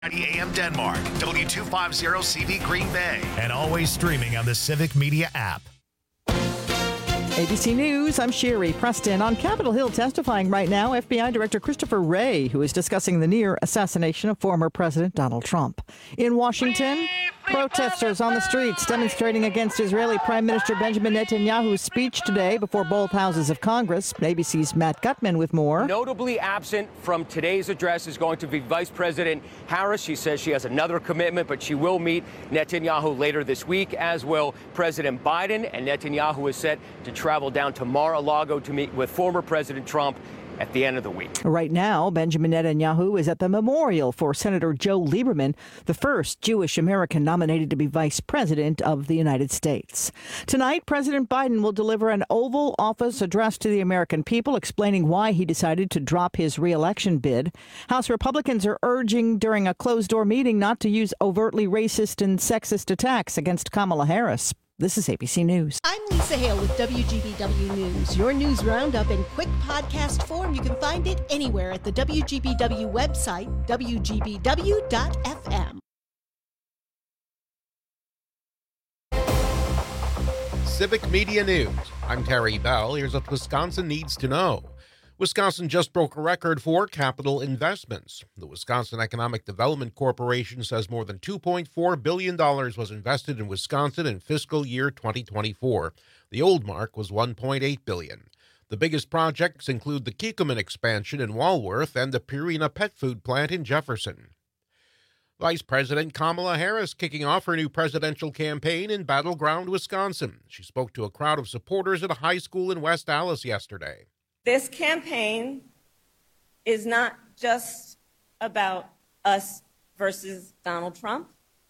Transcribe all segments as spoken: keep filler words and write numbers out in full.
ninety A M Denmark, W two fifty C V Green Bay, and always streaming on the Civic Media app. A B C News, I'm Sherry Preston. On Capitol Hill testifying right now, F B I Director Christopher Wray, who is discussing the near assassination of former President Donald Trump. In Washington, protesters on the streets demonstrating against Israeli Prime Minister Benjamin Netanyahu's speech today before both houses of Congress. A B C's Matt Gutman with more. Notably absent from today's address is going to be Vice President Harris. She says she has another commitment, but she will meet Netanyahu later this week, as will President Biden. And Netanyahu is set to travel down to Mar-a-Lago to meet with former President Trump at the end of the week. Right now, Benjamin Netanyahu is at the memorial for Senator Joe Lieberman, the first Jewish American nominated to be vice president of the United States. Tonight, President Biden will deliver an Oval Office address to the American people, explaining why he decided to drop his re-election bid. House Republicans are urging during a closed-door meeting not to use overtly racist and sexist attacks against Kamala Harris. This is A B C News. I'm Lisa Hale with W G B W News. Your news roundup in quick podcast form. You can find it anywhere at the W G B W website, W G B W dot F M. Civic Media News. I'm Terry Bell. Here's what Wisconsin needs to know. Wisconsin just broke a record for capital investments. The Wisconsin Economic Development Corporation says more than two point four billion dollars was invested in Wisconsin in fiscal year twenty twenty-four. The old mark was one point eight billion dollars. The biggest projects include the Kikkoman expansion in Walworth and the Purina pet food plant in Jefferson. Vice President Kamala Harris kicking off her new presidential campaign in battleground Wisconsin. She spoke to a crowd of supporters at a high school in West Allis yesterday. This campaign is not just about us versus Donald Trump.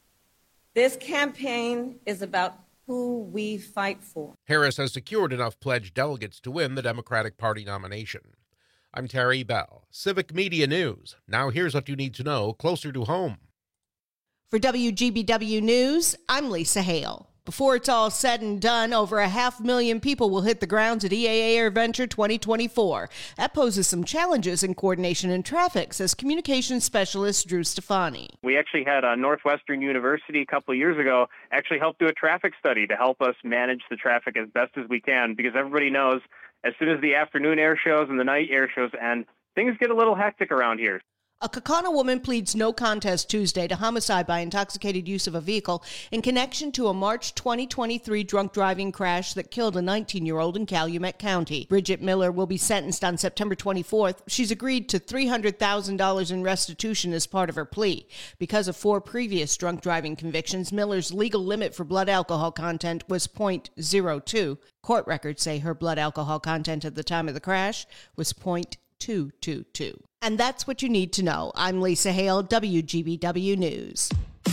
This campaign is about who we fight for. Harris has secured enough pledged delegates to win the Democratic Party nomination. I'm Terry Bell, Civic Media News. Now here's what you need to know closer to home. For W G B W News, I'm Lisa Hale. Before it's all said and done, over a half million people will hit the grounds at E A A AirVenture twenty twenty-four. That poses some challenges in coordination and traffic, says communications specialist Drew Stefani. We actually had a Northwestern University a couple of years ago actually help do a traffic study to help us manage the traffic as best as we can, because everybody knows as soon as the afternoon air shows and the night air shows end, things get a little hectic around here. A Kaukauna woman pleads no contest Tuesday to homicide by intoxicated use of a vehicle in connection to a March twenty twenty-three drunk driving crash that killed a nineteen-year-old in Calumet County. Bridget Miller will be sentenced on September twenty-fourth. She's agreed to three hundred thousand dollars in restitution as part of her plea. Because of four previous drunk driving convictions, Miller's legal limit for blood alcohol content was point zero two. Court records say her blood alcohol content at the time of the crash was point two two two. And that's what you need to know. I'm Lisa Hale, W G B W News.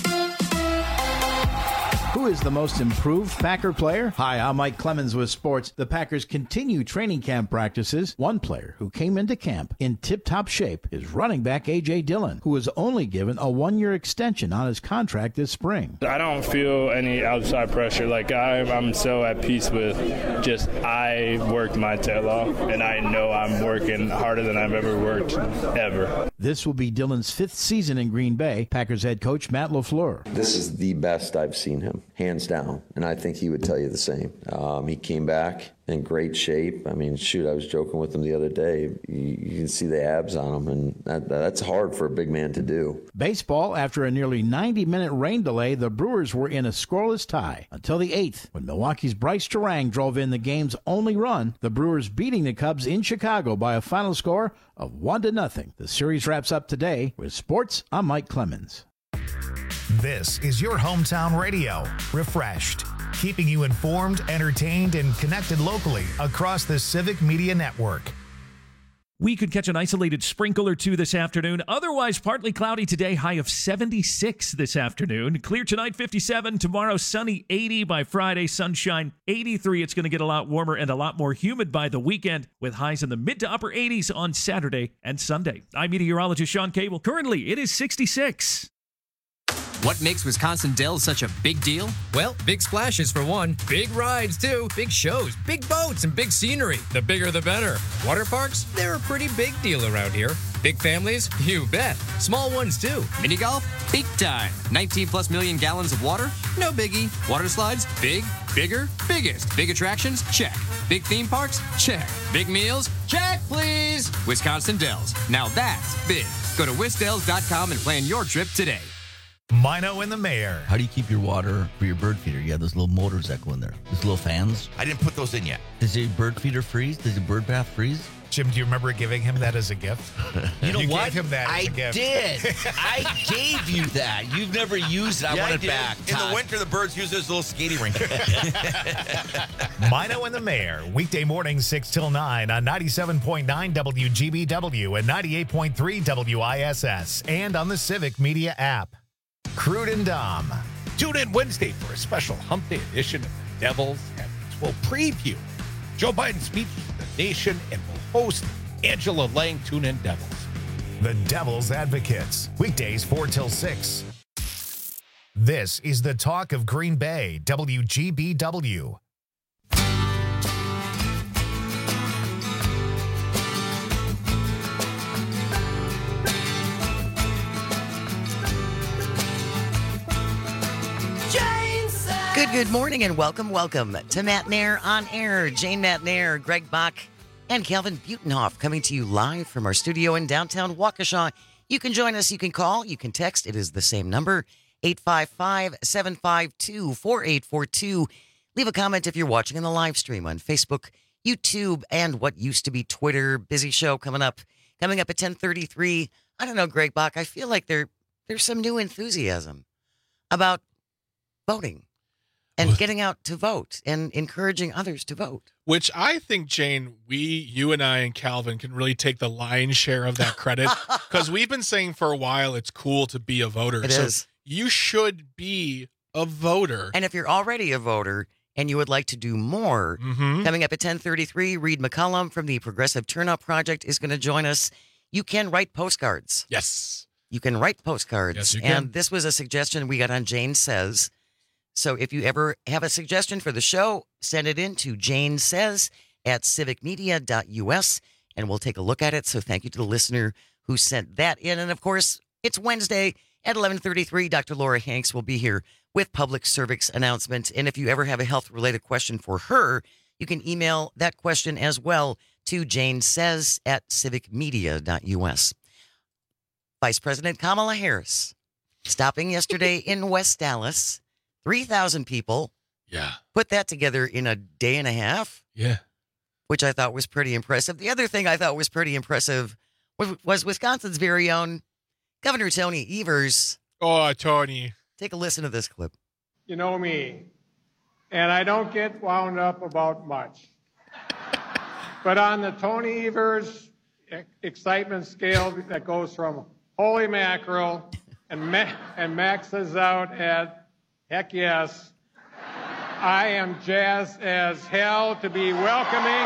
Who is the most improved Packer player? Hi, I'm Mike Clemens with sports. The Packers continue training camp practices. One player who came into camp in tip-top shape is running back A J. Dillon, who was only given a one-year extension on his contract this spring. I don't feel any outside pressure. Like, I, I'm so at peace with just I worked my tail off, and I know I'm working harder than I've ever worked, ever. This will be Dillon's fifth season in Green Bay. Packers head coach Matt LaFleur. This is the best I've seen him, hands down, and I think he would tell you the same. Um, he came back in great shape. I mean, shoot, I was joking with him the other day. You, you can see the abs on him, and that, that's hard for a big man to do. Baseball, after a nearly ninety-minute rain delay, the Brewers were in a scoreless tie until the eighth, when Milwaukee's Bryce Terang drove in the game's only run, the Brewers beating the Cubs in Chicago by a final score of one to nothing. The series wraps up today. With sports, I'm Mike Clemens. This is your hometown radio, Refreshed, keeping you informed, entertained, and connected locally across the Civic Media Network. We could catch an isolated sprinkle or two this afternoon. Otherwise, partly cloudy today, high of seventy-six this afternoon. Clear tonight, fifty-seven. Tomorrow, sunny, eighty. By Friday, sunshine, eighty-three. It's going to get a lot warmer and a lot more humid by the weekend, with highs in the mid to upper eighties on Saturday and Sunday. I'm meteorologist Sean Cable. Currently, it is sixty-six. What makes Wisconsin Dells such a big deal? Well, big splashes for one, big rides too, big shows, big boats, and big scenery. The bigger the better. Water parks, they're a pretty big deal around here. Big families? You bet. Small ones, too. Mini golf? Big time. nineteen plus million gallons of water? No biggie. Water slides? Big, bigger, biggest. Big attractions? Check. Big theme parks? Check. Big meals? Check, please. Wisconsin Dells. Now that's big. Go to wisdells dot com and plan your trip today. Mino and the Mayor. How do you keep your water for your bird feeder? You have those little motors that go in there. Those little fans. I didn't put those in yet. Does your bird feeder freeze? Does your bird bath freeze? Jim, do you remember giving him that as a gift? You know you what? Gave him that I as a gift. did. I gave you that. You've never used it. I yeah, want I it did. back. In Todd. the winter, the birds use this little skating rink. Mino and the Mayor, weekday mornings six till nine on ninety-seven point nine W G B W and ninety-eight point three W I S S and on the Civic Media app. Crude and Dom. Tune in Wednesday for a special Hump Day edition of the Devils, and we'll preview Joe Biden's speech to the nation, and we'll host Angela Lang. Tune in, Devils. The Devil's Advocates, weekdays four till six. This is the talk of Green Bay, W G B W. Good, good morning and welcome, welcome to Matt Nair on Air. Jane Matt Nair, Greg Bach, and Calvin Butenhoff coming to you live from our studio in downtown Waukesha. You can join us, you can call, you can text. It is the same number, eight five five, seven five two, four eight four two. Leave a comment if you're watching in the live stream on Facebook, YouTube, and what used to be Twitter. Busy show coming up. Coming up at ten thirty-three. I don't know, Greg Bach, I feel like there there's some new enthusiasm about voting. And getting out to vote and encouraging others to vote. Which I think, Jane, we, you and I and Calvin can really take the lion's share of that credit. Because we've been saying for a while it's cool to be a voter. It so is. You should be a voter. And if you're already a voter and you would like to do more, mm-hmm. coming up at ten thirty-three, Reed McCullum from the Progressive Turnout Project is going to join us. You can write postcards. Yes. You can write postcards. Yes, you can. And this was a suggestion we got on Jane Says. So if you ever have a suggestion for the show, send it in to Jane Says at civic media dot U S, and we'll take a look at it. So thank you to the listener who sent that in. And, of course, it's Wednesday at eleven thirty-three. Doctor Laura Hanks will be here with public service announcement. And if you ever have a health-related question for her, you can email that question as well to Jane Says at civic media dot U S. Vice President Kamala Harris stopping yesterday in West Dallas. three thousand people. Yeah. Put that together in a day and a half. Yeah. Which I thought was pretty impressive. The other thing I thought was pretty impressive was, was Wisconsin's very own Governor Tony Evers. Oh, Tony. Take a listen to this clip. You know me, and I don't get wound up about much. But on the Tony Evers excitement scale that goes from holy mackerel and, ma- and maxes out at heck yes. I am jazzed as hell to be welcoming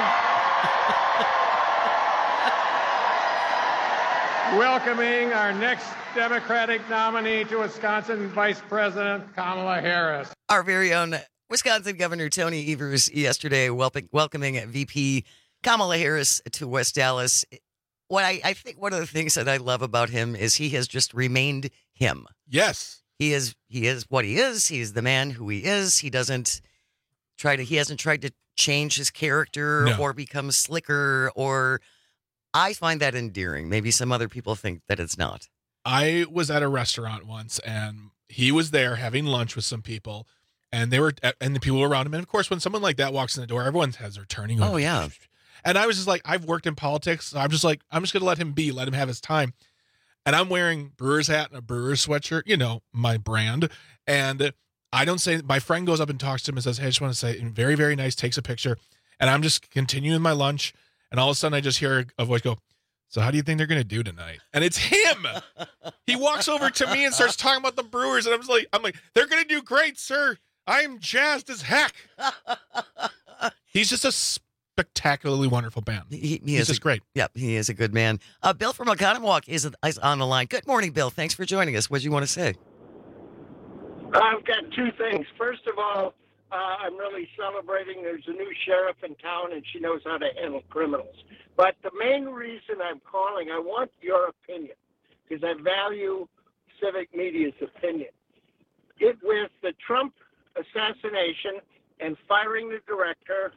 welcoming our next Democratic nominee to Wisconsin, Vice President Kamala Harris. Our very own Wisconsin Governor Tony Evers yesterday welcoming, welcoming V P Kamala Harris to West Dallas. What I, I think one of the things that I love about him is he has just remained him. Yes. He is he is what he is. He is the man who he is. He doesn't try to he hasn't tried to change his character no. or become slicker, or I find that endearing. Maybe some other people think that it's not. I was at a restaurant once and he was there having lunch with some people, and they were and the people were around him. And of course, when someone like that walks in the door, everyone's heads are turning. Oh yeah. And I was just like, I've worked in politics. So I'm just like, I'm just gonna let him be, let him have his time. And I'm wearing Brewers hat and a Brewers sweatshirt, you know, my brand. And I don't say, my friend goes up and talks to him and says, hey, I just want to say, very, very nice, takes a picture. And I'm just continuing my lunch. And all of a sudden I just hear a voice go, so how do you think they're going to do tonight? And it's him. He walks over to me and starts talking about the Brewers. And I'm just like, I'm like, they're going to do great, sir. I'm jazzed as heck. He's just a spectacularly wonderful man. He, he He's is just a, great. Yep, he is a good man. Uh, Bill from Oconomowoc is, is on the line. Good morning, Bill. Thanks for joining us. What do you want to say? I've got two things. First of all, uh, I'm really celebrating. There's a new sheriff in town, and she knows how to handle criminals. But the main reason I'm calling, I want your opinion, because I value civic media's opinion. It with the Trump assassination and firing the director,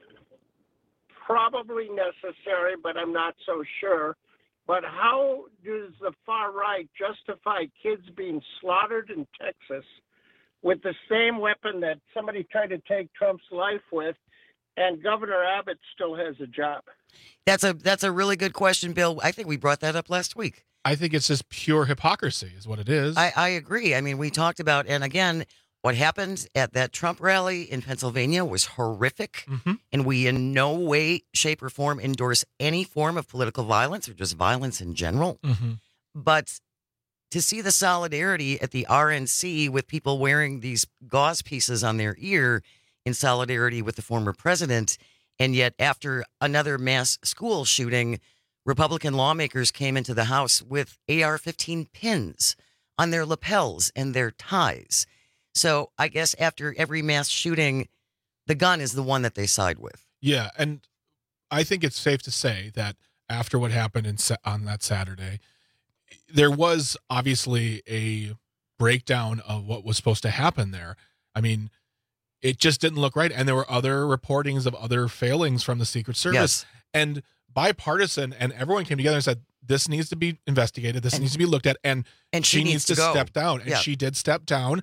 probably necessary, but I'm not so sure. But how does the far right justify kids being slaughtered in Texas with the same weapon that somebody tried to take Trump's life with, and Governor Abbott still has a job? That's a that's a really good question, Bill. I think we brought that up last week. I think it's just pure hypocrisy is what it is. I, I agree. I mean, we talked about, and again, what happened at that Trump rally in Pennsylvania was horrific, mm-hmm. and we in no way, shape, or form endorse any form of political violence or just violence in general. Mm-hmm. But to see the solidarity at the R N C with people wearing these gauze pieces on their ear in solidarity with the former president, and yet after another mass school shooting, Republican lawmakers came into the House with A R fifteen pins on their lapels and their ties. So I guess after every mass shooting, the gun is the one that they side with. Yeah, and I think it's safe to say that after what happened in, on that Saturday, there was obviously a breakdown of what was supposed to happen there. I mean, it just didn't look right. And there were other reportings of other failings from the Secret Service. Yes. And bipartisan, and everyone came together and said, this needs to be investigated. This and, needs to be looked at. And, and she, she needs, needs to, to step down. And yeah. she did step down.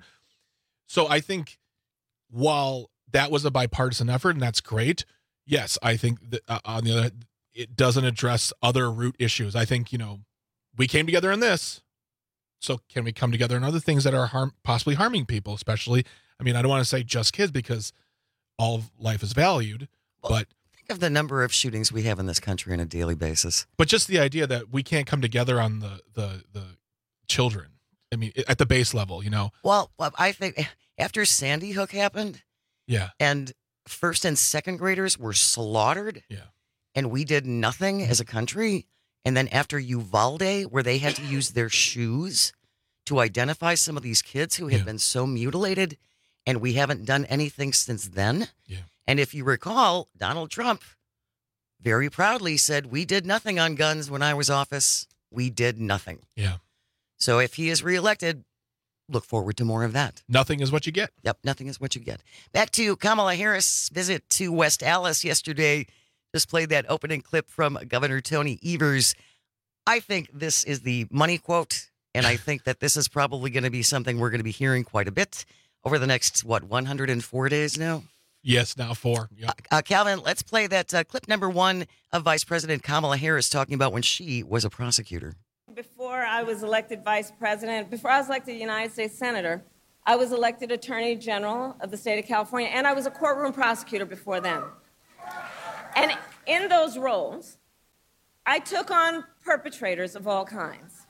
So I think while that was a bipartisan effort, and that's great, yes, I think that uh, on the other hand, it doesn't address other root issues. I think, you know, we came together in this. So can we come together in other things that are harm, possibly harming people, especially, I mean, I don't want to say just kids because all of life is valued, well, but think of the number of shootings we have in this country on a daily basis. But just the idea that we can't come together on the, the, the children. I mean, at the base level, you know? Well, I think after Sandy Hook happened, yeah, and first and second graders were slaughtered, yeah, and we did nothing as a country. And then after Uvalde, where they had to use their shoes to identify some of these kids who had yeah. been so mutilated, and we haven't done anything since then. Yeah. And if you recall, Donald Trump very proudly said, we did nothing on guns when I was office. We did nothing. Yeah. So if he is reelected, look forward to more of that. Nothing is what you get. Yep, nothing is what you get. Back to Kamala Harris' visit to West Allis yesterday. Just played that opening clip from Governor Tony Evers. I think this is the money quote, and I think that this is probably going to be something we're going to be hearing quite a bit over the next, what, one hundred four days now? Yes, now four. Yep. Uh, uh, Calvin, let's play that uh, clip number one of Vice President Kamala Harris talking about when she was a prosecutor. Before I was elected vice president, before I was elected United States Senator, I was elected Attorney General of the state of California, and I was a courtroom prosecutor before then. And in those roles, I took on perpetrators of all kinds.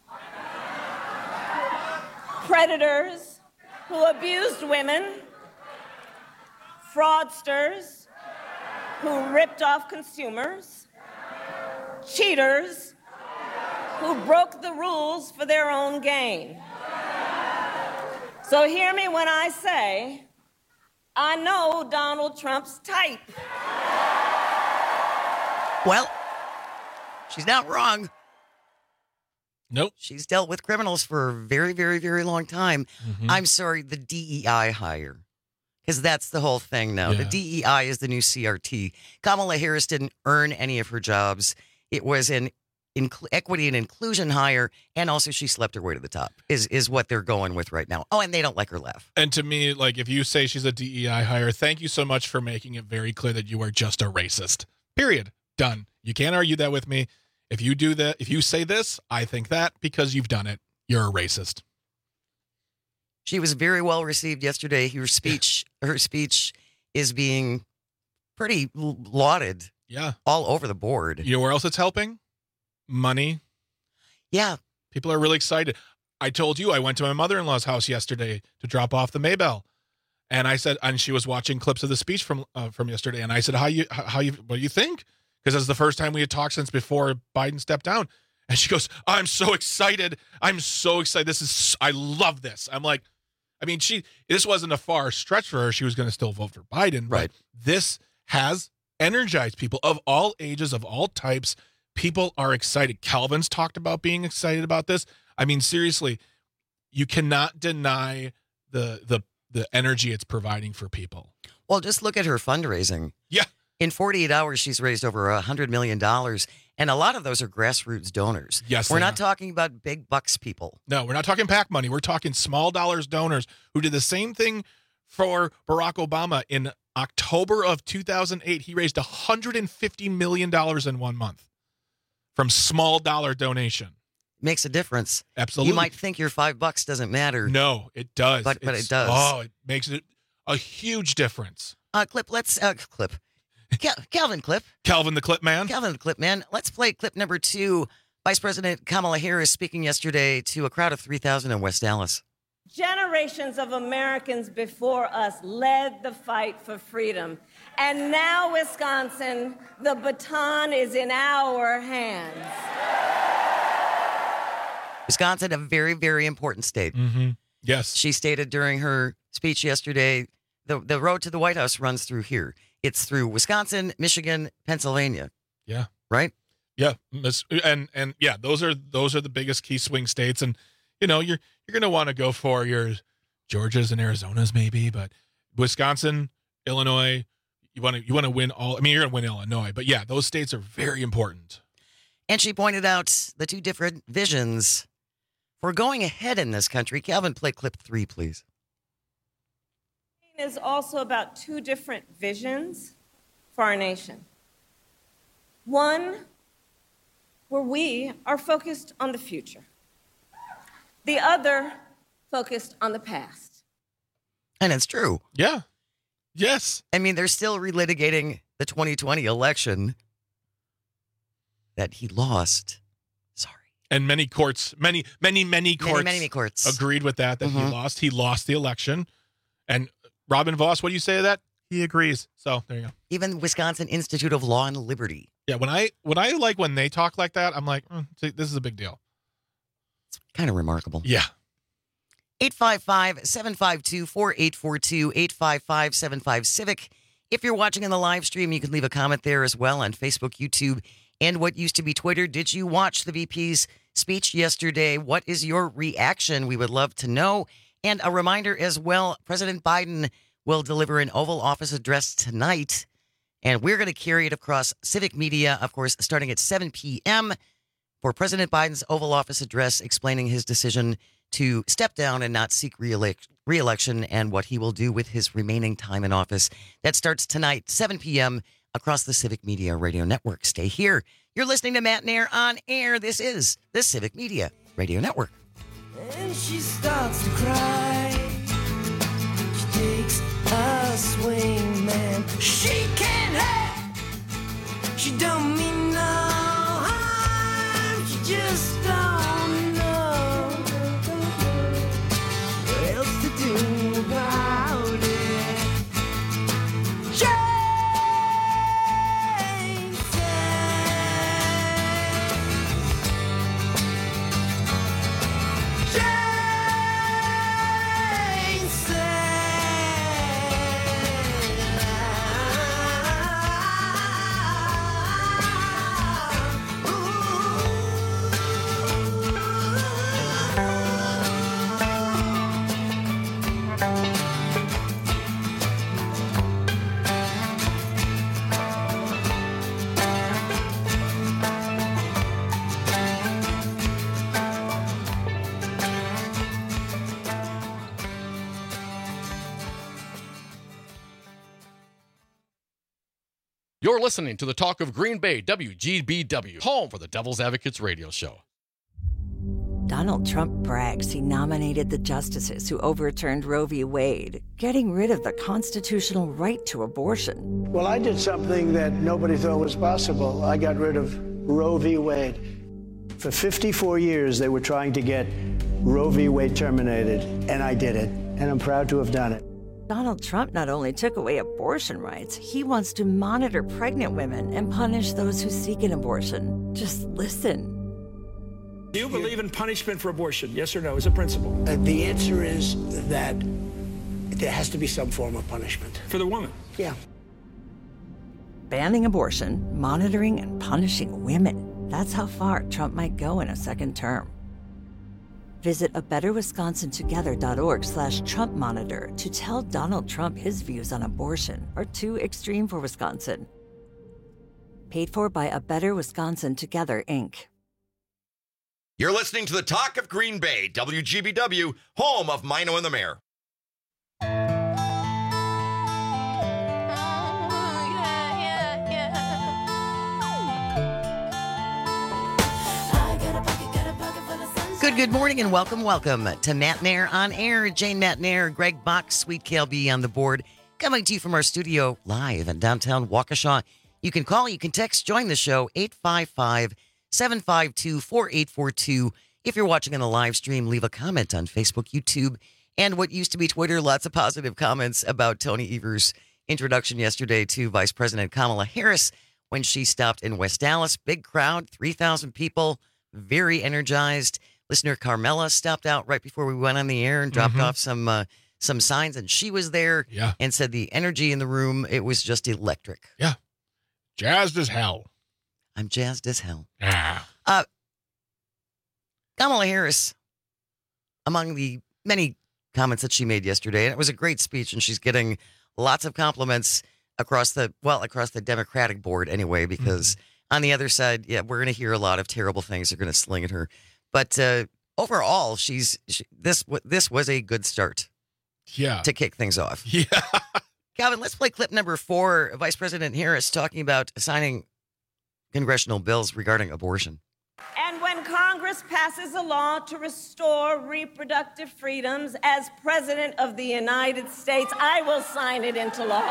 Predators who abused women, fraudsters who ripped off consumers, cheaters who broke the rules for their own gain. So hear me when I say, I know Donald Trump's type. Well, she's not wrong. Nope. She's dealt with criminals for a very, very, very long time. Mm-hmm. I'm sorry, the D E I hire. Because that's the whole thing now. Yeah. The D E I is the new C R T. Kamala Harris didn't earn any of her jobs. It was an inc- equity and inclusion hire, and also she slept her way to the top, is, is what they're going with right now. Oh, and they don't like her laugh. And to me, like, if you say she's a D E I hire, thank you so much for making it very clear that you are just a racist. Period. Done. You can't argue that with me. If you do that, if you say this, I think that because you've done it, you're a racist. She was very well received yesterday. Her speech, her speech is being pretty lauded. Yeah. All over the board. You know where else it's helping? Money. Yeah. People are really excited. I told you I went to my mother-in-law's house yesterday to drop off the Maybell. And I said, and she was watching clips of the speech from uh, from yesterday. And I said, how you, how you, what do you think? Because it's the first time we had talked since before Biden stepped down. And she goes, I'm so excited. I'm so excited. This is, I love this. I'm like, I mean, she this wasn't a far stretch for her. She was going to still vote for Biden. Right. But this has energized people of all ages, of all types. People are excited. Calvin's talked about being excited about this. I mean, seriously, you cannot deny the the the energy it's providing for people. Well, just look at her fundraising. Yeah. In forty-eight hours, she's raised over one hundred million dollars, and a lot of those are grassroots donors. Yes, We're they not are. talking about big bucks people. No, we're not talking PAC money. We're talking small dollars donors who did the same thing for Barack Obama. In October of two thousand eight, he raised one hundred fifty million dollars in one month from small dollar donation. Makes a difference. Absolutely. You might think your five bucks doesn't matter. No, it does. But, but It's- it does. Oh, it makes it a huge difference. Uh, Clip, let's, uh, Clip. Cal- Calvin Clip. Calvin the Clip Man. Calvin the Clip Man. Let's play clip number two. Vice President Kamala Harris speaking yesterday to a crowd of three thousand in West Dallas. Generations of Americans before us led the fight for freedom. And now, Wisconsin, the baton is in our hands. Wisconsin, a very, very important state. Mm-hmm. Yes. She stated during her speech yesterday, the, the road to the White House runs through here. It's through Wisconsin, Michigan, Pennsylvania. Yeah. Right? Yeah, Miss- and and yeah, those are those are the biggest key swing states, and you know you're you're gonna want to go for your Georgias and Arizonas maybe, but Wisconsin, Illinois, you want to you want to win all. I mean, you're gonna win Illinois, but yeah, those states are very important. And she pointed out the two different visions for going ahead in this country. Calvin, play clip three, please. It is also about two different visions for our nation. One, where we are focused on the future. The other, focused on the past. And it's true. Yeah. Yes. I mean, they're still relitigating the twenty twenty election that he lost. And many courts, many, many, many courts, many, many courts agreed with that, that Mhm. he lost. He lost the election. And Robin Voss, what do you say to that? He agrees. So there you go. Even Wisconsin Institute of Law and Liberty. Yeah, when I when I like when they talk like that, I'm like, mm, see, this is a big deal. Kind of remarkable. Yeah. eight five five, seven five two, four eight four two, eight five five, seven five Civic. If you're watching in the live stream, you can leave a comment there as well on Facebook, YouTube, and what used to be Twitter. Did you watch the V P's speech yesterday? What is your reaction? We would love to know. And a reminder as well, President Biden will deliver an Oval Office address tonight, and we're going to carry it across Civic Media, of course, starting at seven p.m. for President Biden's Oval Office address explaining his decision to step down and not seek reelec- re-election and what he will do with his remaining time in office. That starts tonight, seven p.m. across the Civic Media Radio Network. Stay here. You're listening to Matt Nair on air. This is the Civic Media Radio Network. And she starts to cry. She takes a swing, man. She can't help. She don't mean no harm. She just don't know what else to do about it. Jane Jane You're listening to the Talk of Green Bay, W G B W, home for the Devil's Advocates radio show. Donald Trump brags he nominated the justices who overturned Roe v. Wade, getting rid of the constitutional right to abortion. Well, I did something that nobody thought was possible. I got rid of Roe v. Wade. For fifty-four years, they were trying to get Roe v. Wade terminated, and I did it, and I'm proud to have done it. Donald Trump not only took away abortion rights, he wants to monitor pregnant women and punish those who seek an abortion. Just listen. Do you believe in punishment for abortion? Yes or no, as a principle? Uh, the answer is that there has to be some form of punishment. For the woman? Yeah. Banning abortion, monitoring, and punishing women. That's how far Trump might go in a second term. Visit a better wisconsin together dot org slash Trump monitor to tell Donald Trump his views on abortion are too extreme for Wisconsin. Paid for by A Better Wisconsin Together, Incorporated. You're listening to the Talk of Green Bay, W G B W, home of Mino and the Mayor. Good, good morning and welcome, welcome to Matt Nair on Air. Jane Matt Nair, Greg Bach, Sweet Kale B on the board, coming to you from our studio live in downtown Waukesha. You can call, you can text, join the show, eight five five, seven five two, four eight four two. If you're watching on the live stream, leave a comment on Facebook, YouTube, and what used to be Twitter. Lots of positive comments about Tony Evers' introduction yesterday to Vice President Kamala Harris when she stopped in West Dallas. Big crowd, three thousand people, very energized. Listener Carmela stopped out right before we went on the air and dropped Mhm. off some uh, some signs, and she was there Yeah. and said the energy in the room, it was just electric. Yeah. Jazzed as hell. I'm jazzed as hell. Ah. Uh, Kamala Harris, among the many comments that she made yesterday, and it was a great speech, and she's getting lots of compliments across the, well, across the Democratic board anyway, because on the other side, yeah, we're going to hear a lot of terrible things they're going to sling at her. But uh, overall, she's she, this w- this was a good start. Yeah. To kick things off. Yeah. Calvin, let's play clip number four. Vice President Harris talking about signing congressional bills regarding abortion. And when Congress passes a law to restore reproductive freedoms, as President of the United States, I will sign it into law.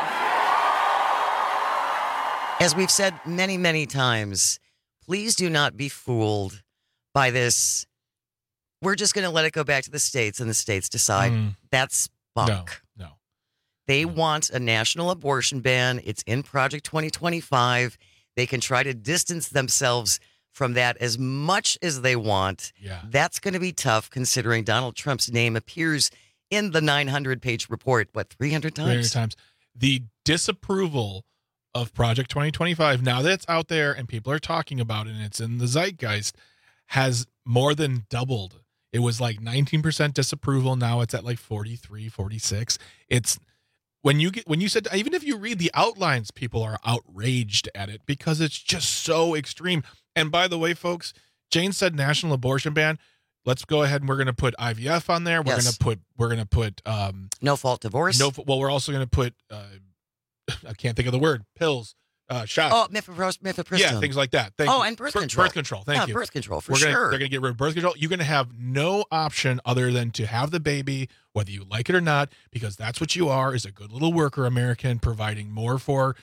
As we've said many, many times, please do not be fooled by this. We're just going to let it go back to the states and the states decide. Mm. That's bunk. No, no. They want a national abortion ban. It's in Project twenty twenty-five. They can try to distance themselves from that as much as they want. Yeah. That's going to be tough considering Donald Trump's name appears in the nine hundred page report, what, three hundred times? three hundred times. The disapproval of Project twenty twenty-five, now that it's out there and people are talking about it and it's in the zeitgeist, has more than doubled. It was like nineteen percent disapproval. Now it's at like forty-three, forty-six. It's when you get, when you said, even if you read the outlines, people are outraged at it because it's just so extreme. And by the way, folks, Jane said national abortion ban. Let's go ahead and we're going to put I V F on there. We're Yes. going to put, we're going to put, um, No fault divorce. no, well, we're also going to put, uh, I can't think of the word, pills, uh, shots. Oh, mifepros- mifepristone. Yeah, things like that. Thank oh, you. and birth Bir- control. Birth control. Thank yeah, you. birth control for We're gonna, sure. They're going to get rid of birth control. You're going to have no option other than to have the baby, whether you like it or not, because that's what you are, is a good little worker American providing more for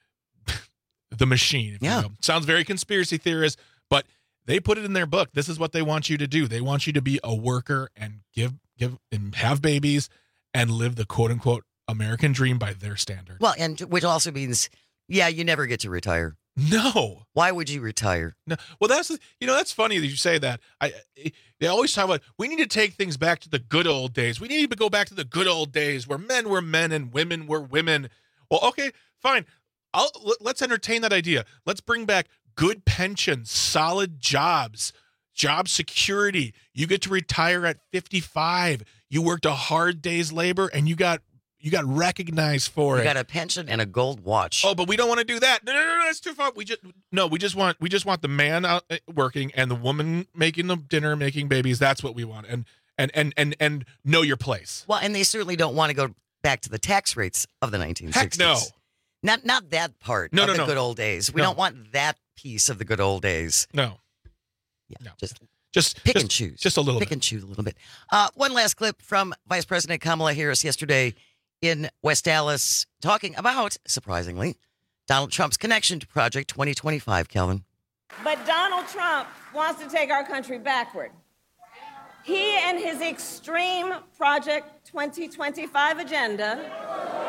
the machine. If Yeah. you will. Sounds very conspiracy theorist, but they put it in their book. This is what they want you to do. They want you to be a worker and give give and have babies and live the quote unquote American dream by their standard. Well, and which also means, yeah, you never get to retire. No. Why would you retire? No. Well, that's, you know, that's funny that you say that. I they always talk about we need to take things back to the good old days. We need to go back to the good old days where men were men and women were women. Well, okay, fine. I'll let's entertain that idea. Let's bring back good pensions, solid jobs, job security. You get to retire at fifty-five. You worked a hard day's labor and you got you got recognized for You it. got a pension and a gold watch. Oh, but we don't want to do that. No, no, no, no, that's too far. We just no, we just want we just want the man out uh, working and the woman making the dinner, making babies. That's what we want. And and and and and know your place. Well, and they certainly don't want to go back to the tax rates of the nineteen sixties. Heck no. Not not that part No, of no, the no. good old days. We No. don't want that piece of the good old days. No. Yeah, No. just Just pick just, and choose. Just a little Pick bit. and choose a little bit. Uh, one last clip from Vice President Kamala Harris yesterday in West Dallas talking about, surprisingly, Donald Trump's connection to Project twenty twenty-five, Kelvin. But Donald Trump wants to take our country backward. He and his extreme Project twenty twenty-five agenda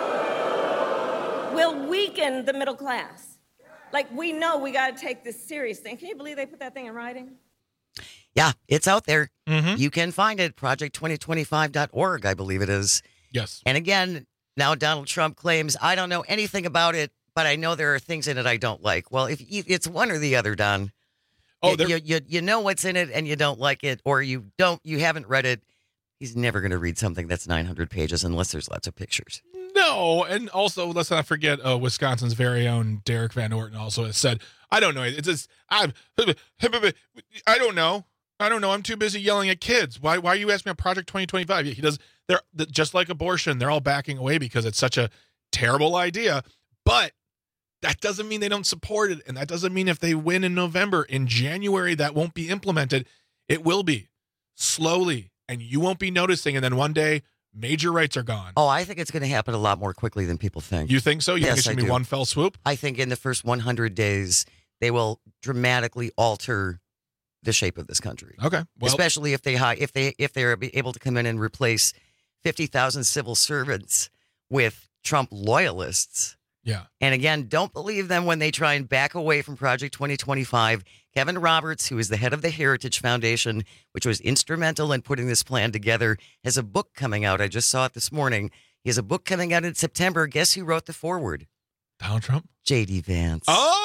will weaken the middle class. Like, we know we got to take this seriously. And can you believe they put that thing in writing? Yeah, it's out there. Mm-hmm. You can find it, project twenty twenty-five dot org, I believe it is. Yes. And again, now Donald Trump claims, I don't know anything about it, but I know there are things in it I don't like. Well, if you, it's one or the other, Don. Oh, you, you, you, you know what's in it and you don't like it, or you don't, you haven't read it. He's never going to read something that's nine hundred pages unless there's lots of pictures. No, and also let's not forget uh, Wisconsin's very own Derek Van Orton also has said, "I don't know. It's just I, I don't know. I don't know. I'm too busy yelling at kids. Why? Why are you asking me about Project twenty twenty-five?" He does. They're just like abortion. They're all backing away because it's such a terrible idea. But that doesn't mean they don't support it, and that doesn't mean if they win in November, in January, that won't be implemented. It will be slowly, and you won't be noticing. And then one day, major rights are gone. Oh, I think it's going to happen a lot more quickly than people think. You think so? You yes, think it's going to I be do. one fell swoop? I think in the first one hundred days, they will dramatically alter the shape of this country. Okay, well, especially if they hi- if they if they're able to come in and replace fifty thousand civil servants with Trump loyalists. Yeah. And again, don't believe them when they try and back away from Project twenty twenty-five. Kevin Roberts, who is the head of the Heritage Foundation, which was instrumental in putting this plan together, has a book coming out. I just saw it this morning. He has a book coming out in September. Guess who wrote the foreword? Donald Trump? J D. Vance.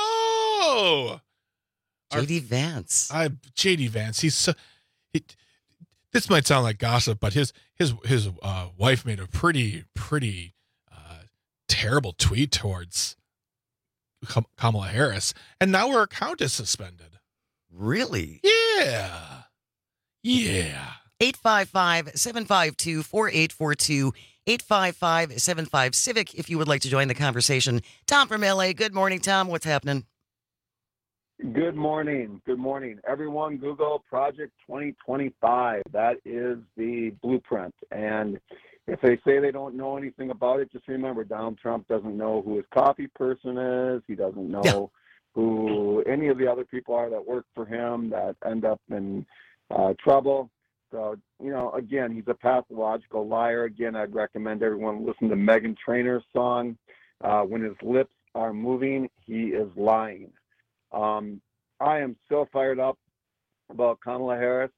Oh! J D. Vance. I J D. Vance. He's so, he, this might sound like gossip, but his his his uh, wife made a pretty pretty uh, terrible tweet towards Kamala Harris, and now her account is suspended. Really? Yeah. Yeah. eight five five, seven five two, four eight four two, eight five five, seven five Civic if you would like to join the conversation. Tom from L A. Good morning, Tom. What's happening? Good morning. Good morning. Everyone, Google Project twenty twenty-five. That is the blueprint. And if they say they don't know anything about it, just remember Donald Trump doesn't know who his coffee person is. He doesn't know yeah. who any of the other people are that work for him that end up in uh, trouble. So, you know, again, he's a pathological liar. Again, I'd recommend everyone listen to Meghan Trainor's song. Uh, when his lips are moving, he is lying. Um, I am so fired up about Kamala Harris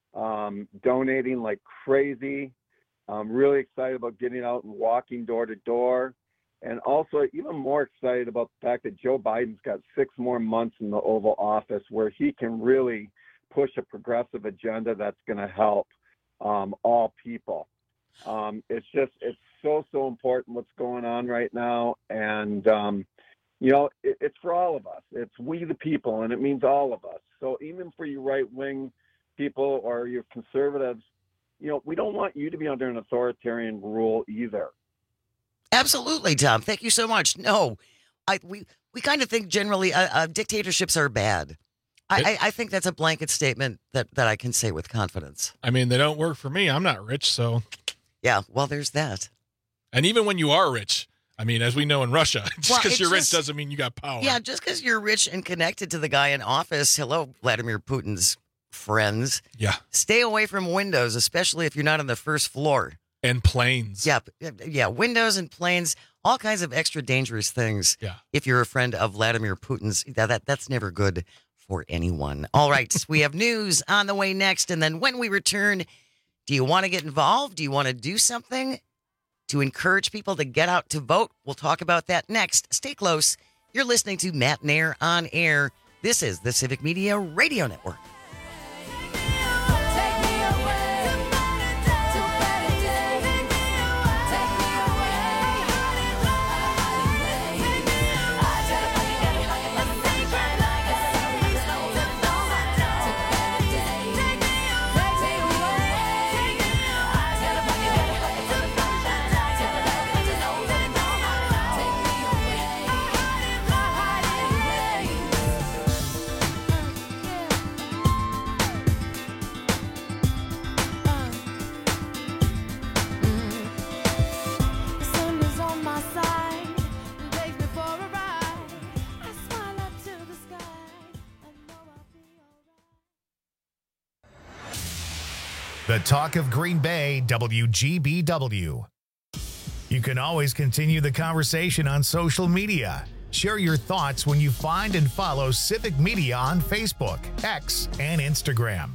um, donating like crazy. I'm really excited about getting out and walking door to door. And also even more excited about the fact that Joe Biden's got six more months in the Oval Office where he can really push a progressive agenda that's going to help um, all people. Um, it's just, it's so, so important what's going on right now. And, um, you know, it, it's for all of us. It's we the people, and it means all of us. So even for you right-wing people or your conservatives, you know, we don't want you to be under an authoritarian rule either. Absolutely, Tom. Thank you so much. No, I we, we kind of think generally uh, uh, dictatorships are bad. I, I, I think that's a blanket statement that, that I can say with confidence. I mean, they don't work for me. I'm not rich, so. Yeah, well, there's that. And even when you are rich, I mean, as we know in Russia, just because well, you're just, rich doesn't mean you got power. Yeah, just because you're rich and connected to the guy in office. Hello, Vladimir Putin's friends. Yeah. Stay away from windows, especially if you're not on the first floor. And planes. Yeah, yeah, windows and planes, all kinds of extra dangerous things. Yeah. If you're a friend of Vladimir Putin's, that, that that's never good for anyone. All right, we have news on the way next. And then when we return, do you want to get involved? Do you want to do something to encourage people to get out to vote? We'll talk about that next. Stay close. You're listening to Matt Nair on Air. This is the Civic Media Radio Network. The Talk of Green Bay, W G B W. You can always continue the conversation on social media. Share your thoughts when you find and follow Civic Media on Facebook, X, and Instagram.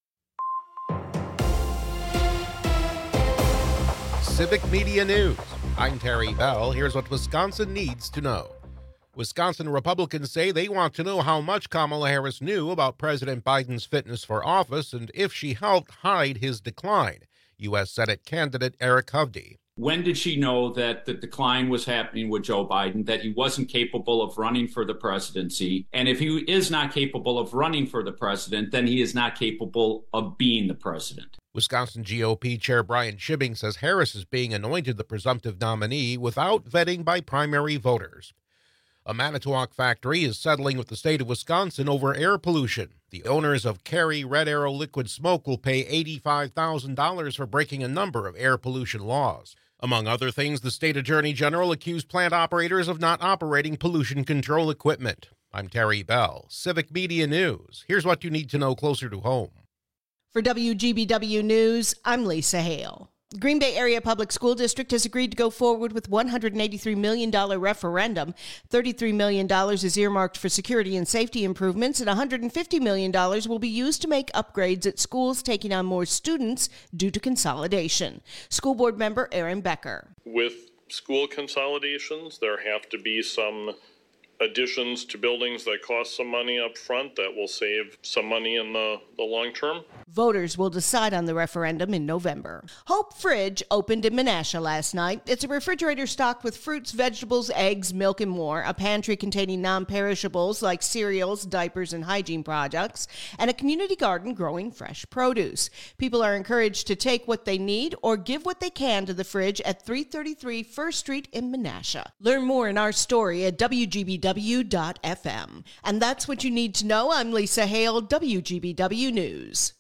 Civic Media News. I'm Terry Bell. Here's what Wisconsin needs to know. Wisconsin Republicans say they want to know how much Kamala Harris knew about President Biden's fitness for office and if she helped hide his decline. U S Senate candidate Eric Hovde. When did she know that the decline was happening with Joe Biden, that he wasn't capable of running for the presidency? And if he is not capable of running for the president, then he is not capable of being the president. Wisconsin G O P Chair Brian Shibbing says Harris is being anointed the presumptive nominee without vetting by primary voters. A Manitowoc factory is settling with the state of Wisconsin over air pollution. The owners of Carey Red Arrow Liquid Smoke will pay eighty-five thousand dollars for breaking a number of air pollution laws. Among other things, the state attorney general accused plant operators of not operating pollution control equipment. I'm Terry Bell, Civic Media News. Here's what you need to know closer to home. For W G B W News, I'm Lisa Hale. Green Bay Area Public School District has agreed to go forward with one hundred eighty-three million dollars referendum. thirty-three million dollars is earmarked for security and safety improvements, and one hundred fifty million dollars will be used to make upgrades at schools taking on more students due to consolidation. School Board member Aaron Becker. With school consolidations, there have to be some additions to buildings that cost some money up front that will save some money in the, the long term. Voters will decide on the referendum in November. Hope Fridge opened in Menasha last night. It's a refrigerator stocked with fruits, vegetables, eggs, milk, and more, a pantry containing non-perishables like cereals, diapers, and hygiene products, and a community garden growing fresh produce. People are encouraged to take what they need or give what they can to the fridge at three thirty-three First Street in Menasha. Learn more in our story at W G B W dot F M. And that's what you need to know. I'm Lisa Hale, W G B W News.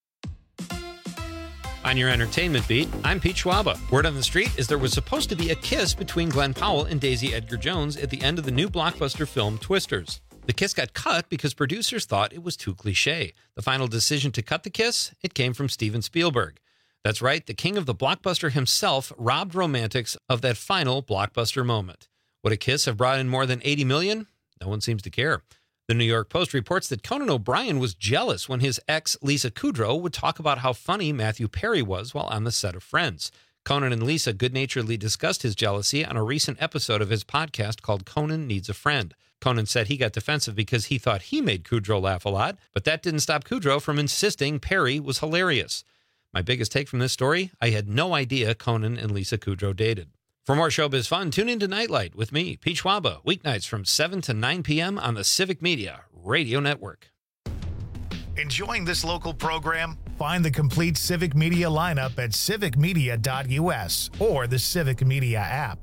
On your entertainment beat, I'm Pete Schwaba. Word on the street is there was supposed to be a kiss between Glenn Powell and Daisy Edgar Jones at the end of the new blockbuster film Twisters. The kiss got cut because producers thought it was too cliche. The final decision to cut the kiss, it came from Steven Spielberg. That's right, the king of the blockbuster himself robbed romantics of that final blockbuster moment. Would a kiss have brought in more than eighty million dollars? No one seems to care. The New York Post reports that Conan O'Brien was jealous when his ex, Lisa Kudrow, would talk about how funny Matthew Perry was while on the set of Friends. Conan and Lisa good-naturedly discussed his jealousy on a recent episode of his podcast called Conan Needs a Friend. Conan said he got defensive because he thought he made Kudrow laugh a lot, but that didn't stop Kudrow from insisting Perry was hilarious. My biggest take from this story, I had no idea Conan and Lisa Kudrow dated. For more showbiz fun, tune in to Nightlight with me, Pete Schwaba, weeknights from seven to nine p.m. on the Civic Media Radio Network. Enjoying this local program? Find the complete Civic Media lineup at civic media dot U S or the Civic Media app.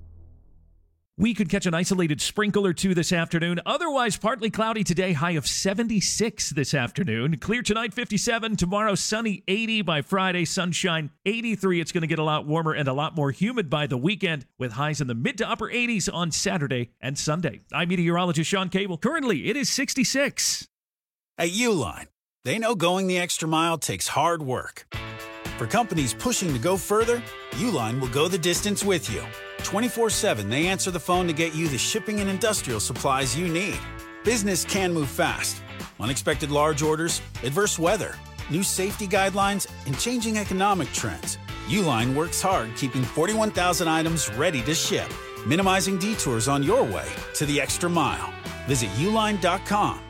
We could catch an isolated sprinkle or two this afternoon. Otherwise, partly cloudy today, high of seventy-six this afternoon. Clear tonight, fifty-seven. Tomorrow, sunny, eighty. By Friday, sunshine, eighty-three. It's going to get a lot warmer and a lot more humid by the weekend, with highs in the mid to upper eighties on Saturday and Sunday. I'm meteorologist Sean Cable. Currently, it is sixty-six. At Uline, they know going the extra mile takes hard work. For companies pushing to go further, Uline will go the distance with you. twenty-four seven, they answer the phone to get you the shipping and industrial supplies you need. Business can move fast. Unexpected large orders, adverse weather, new safety guidelines, and changing economic trends. Uline works hard keeping forty-one thousand items ready to ship, minimizing detours on your way to the extra mile. Visit uline dot com.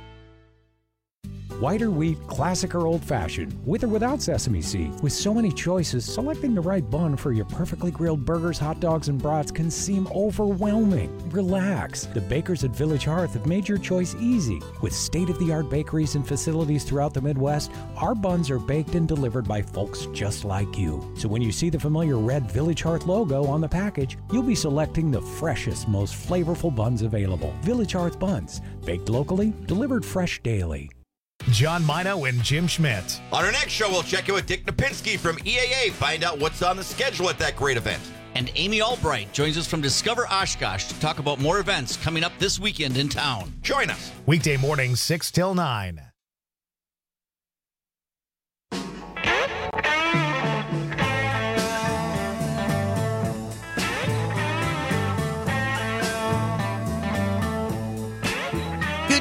Whiter wheat, classic or old-fashioned, with or without sesame seed. With so many choices, selecting the right bun for your perfectly grilled burgers, hot dogs, and brats can seem overwhelming. Relax. The bakers at Village Hearth have made your choice easy. With state-of-the-art bakeries and facilities throughout the Midwest, our buns are baked and delivered by folks just like you. So when you see the familiar red Village Hearth logo on the package, you'll be selecting the freshest, most flavorful buns available. Village Hearth buns, baked locally, delivered fresh daily. John Mino and Jim Schmidt. On our next show, we'll check in with Dick Napinski from E A A, find out what's on the schedule at that great event. And Amy Albright joins us from Discover Oshkosh to talk about more events coming up this weekend in town. Join us. Weekday mornings, six till nine.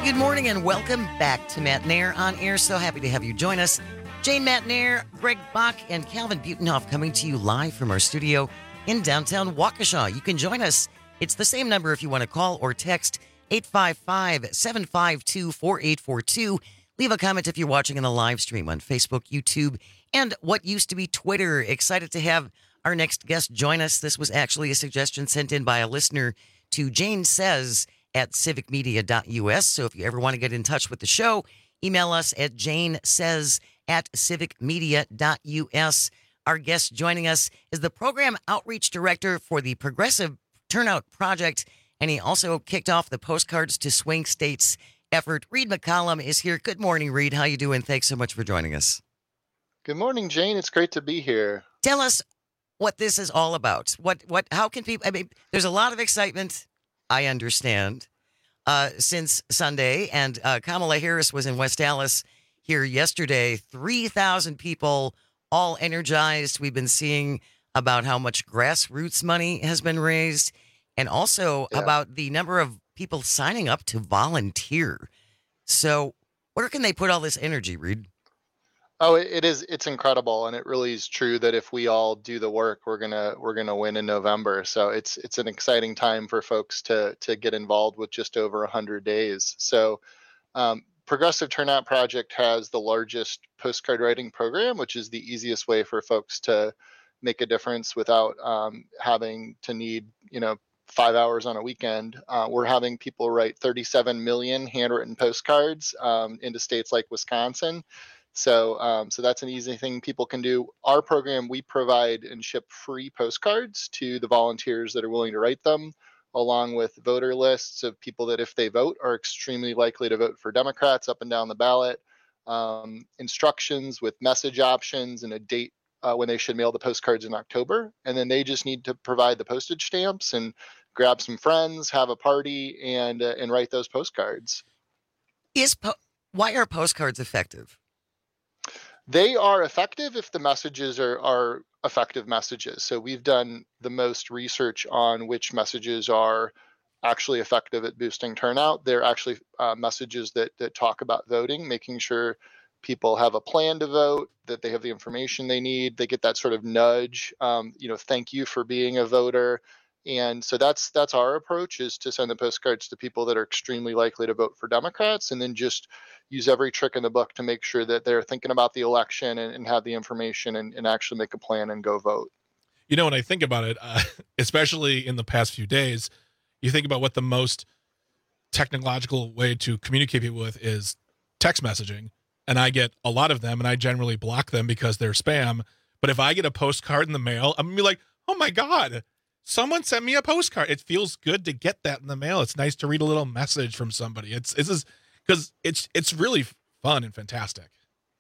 good morning and welcome back to Matt Nair on Air. So happy to have you join us. Jane Matt Nair, Greg Bach, and Calvin Butenhoff coming to you live from our studio in downtown Waukesha. You can join us. It's the same number if you want to call or text eight five five, seven five two, four eight four two. Leave a comment if you're watching in the live stream on Facebook, YouTube, and what used to be Twitter. Excited to have our next guest join us. This was actually a suggestion sent in by a listener to Jane Says at civic media dot u s. So if you ever want to get in touch with the show, email us at jane says at civic media dot u s. Our guest joining us is the Program Outreach Director for the Progressive Turnout Project, and he also kicked off the Postcards to Swing States effort. Reed McCollum is here. Good morning, Reed. How you doing? Thanks so much for joining us. Good morning, Jane. It's great to be here. Tell us what this is all about. What, what, how can people, I mean, there's a lot of excitement, I understand, uh, since Sunday, and uh, Kamala Harris was in West Allis here yesterday. three thousand people, all energized. We've been seeing about how much grassroots money has been raised, and also yeah. about the number of people signing up to volunteer. So where can they put all this energy, Reed? Oh, it is. It's incredible, and it really is true that if we all do the work, we're gonna we're gonna win in November. So it's it's an exciting time for folks to to get involved with just over a hundred days. So, um, Progressive Turnout Project has the largest postcard writing program, which is the easiest way for folks to make a difference without um, having to need you know five hours on a weekend. Uh, we're having people write thirty-seven million handwritten postcards um, into states like Wisconsin. So, um, so that's an easy thing people can do. Our program, we provide and ship free postcards to the volunteers that are willing to write them, along with voter lists of people that, if they vote, are extremely likely to vote for Democrats up and down the ballot, um, instructions with message options and a date uh, when they should mail the postcards in October. And then they just need to provide the postage stamps and grab some friends, have a party, and uh, and write those postcards. Is po- why are postcards effective? They are effective if the messages are, are effective messages. So we've done the most research on which messages are actually effective at boosting turnout. They're actually uh, messages that that talk about voting, making sure people have a plan to vote, that they have the information they need, they get that sort of nudge, um, you know, thank you for being a voter. And so that's that's our approach, is to send the postcards to people that are extremely likely to vote for Democrats, and then just use every trick in the book to make sure that they're thinking about the election and, and have the information and, and actually make a plan and go vote. You know, when I think about it, uh, especially in the past few days, you think about what the most technological way to communicate people with is text messaging. And I get a lot of them, and I generally block them because they're spam. But if I get a postcard in the mail, I'm going to be like, oh my God, someone sent me a postcard. It feels good to get that in the mail. It's nice to read a little message from somebody. It's this is because it's it's really fun and fantastic.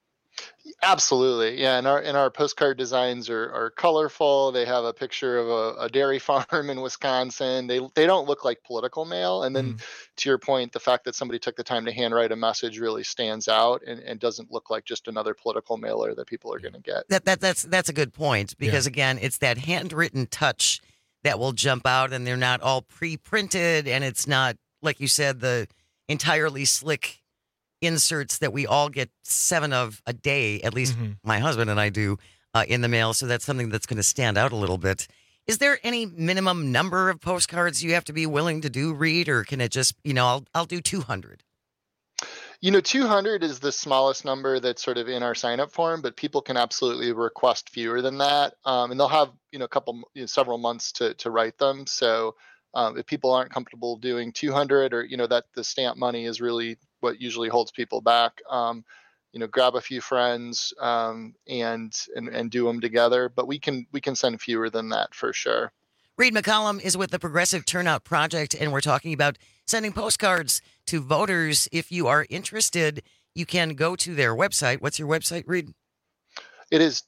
Absolutely, yeah. And our and our postcard designs are are colorful. They have a picture of a, a dairy farm in Wisconsin. They they don't look like political mail. And then, mm. to your point, the fact that somebody took the time to handwrite a message really stands out and, and doesn't look like just another political mailer that people are going to get. That that that's that's a good point, because yeah. again, it's that handwritten touch that will jump out, and they're not all pre-printed, and it's not, like you said, the entirely slick inserts that we all get seven of a day, at least mm-hmm. my husband and I do, uh, in the mail. So that's something that's going to stand out a little bit. Is there any minimum number of postcards you have to be willing to do, Reed, or can it just, you know, I'll I'll do two hundred? You know, two hundred is the smallest number that's sort of in our sign-up form, but people can absolutely request fewer than that. Um, and they'll have, you know, a couple, you know, several months to to write them. So um, if people aren't comfortable doing two hundred, or, you know, that the stamp money is really what usually holds people back, um, you know, grab a few friends um, and, and and do them together. But we can we can send fewer than that for sure. Reed McCollum is with the Progressive Turnout Project, and we're talking about sending postcards to voters. If you are interested, you can go to their website. What's your website, Reed? It is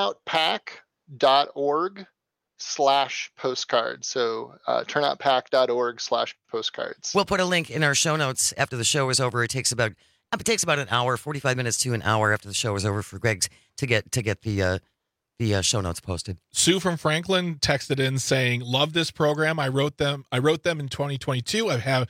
turnoutpack.org slash postcards. So uh, turnoutpack.org slash postcards. We'll put a link in our show notes after the show is over. It takes about it takes about an hour, forty-five minutes to an hour after the show is over for Greg to get to get the uh, the uh, show notes posted. Sue from Franklin texted in saying, "Love this program. I wrote them. I wrote them in twenty twenty-two. I have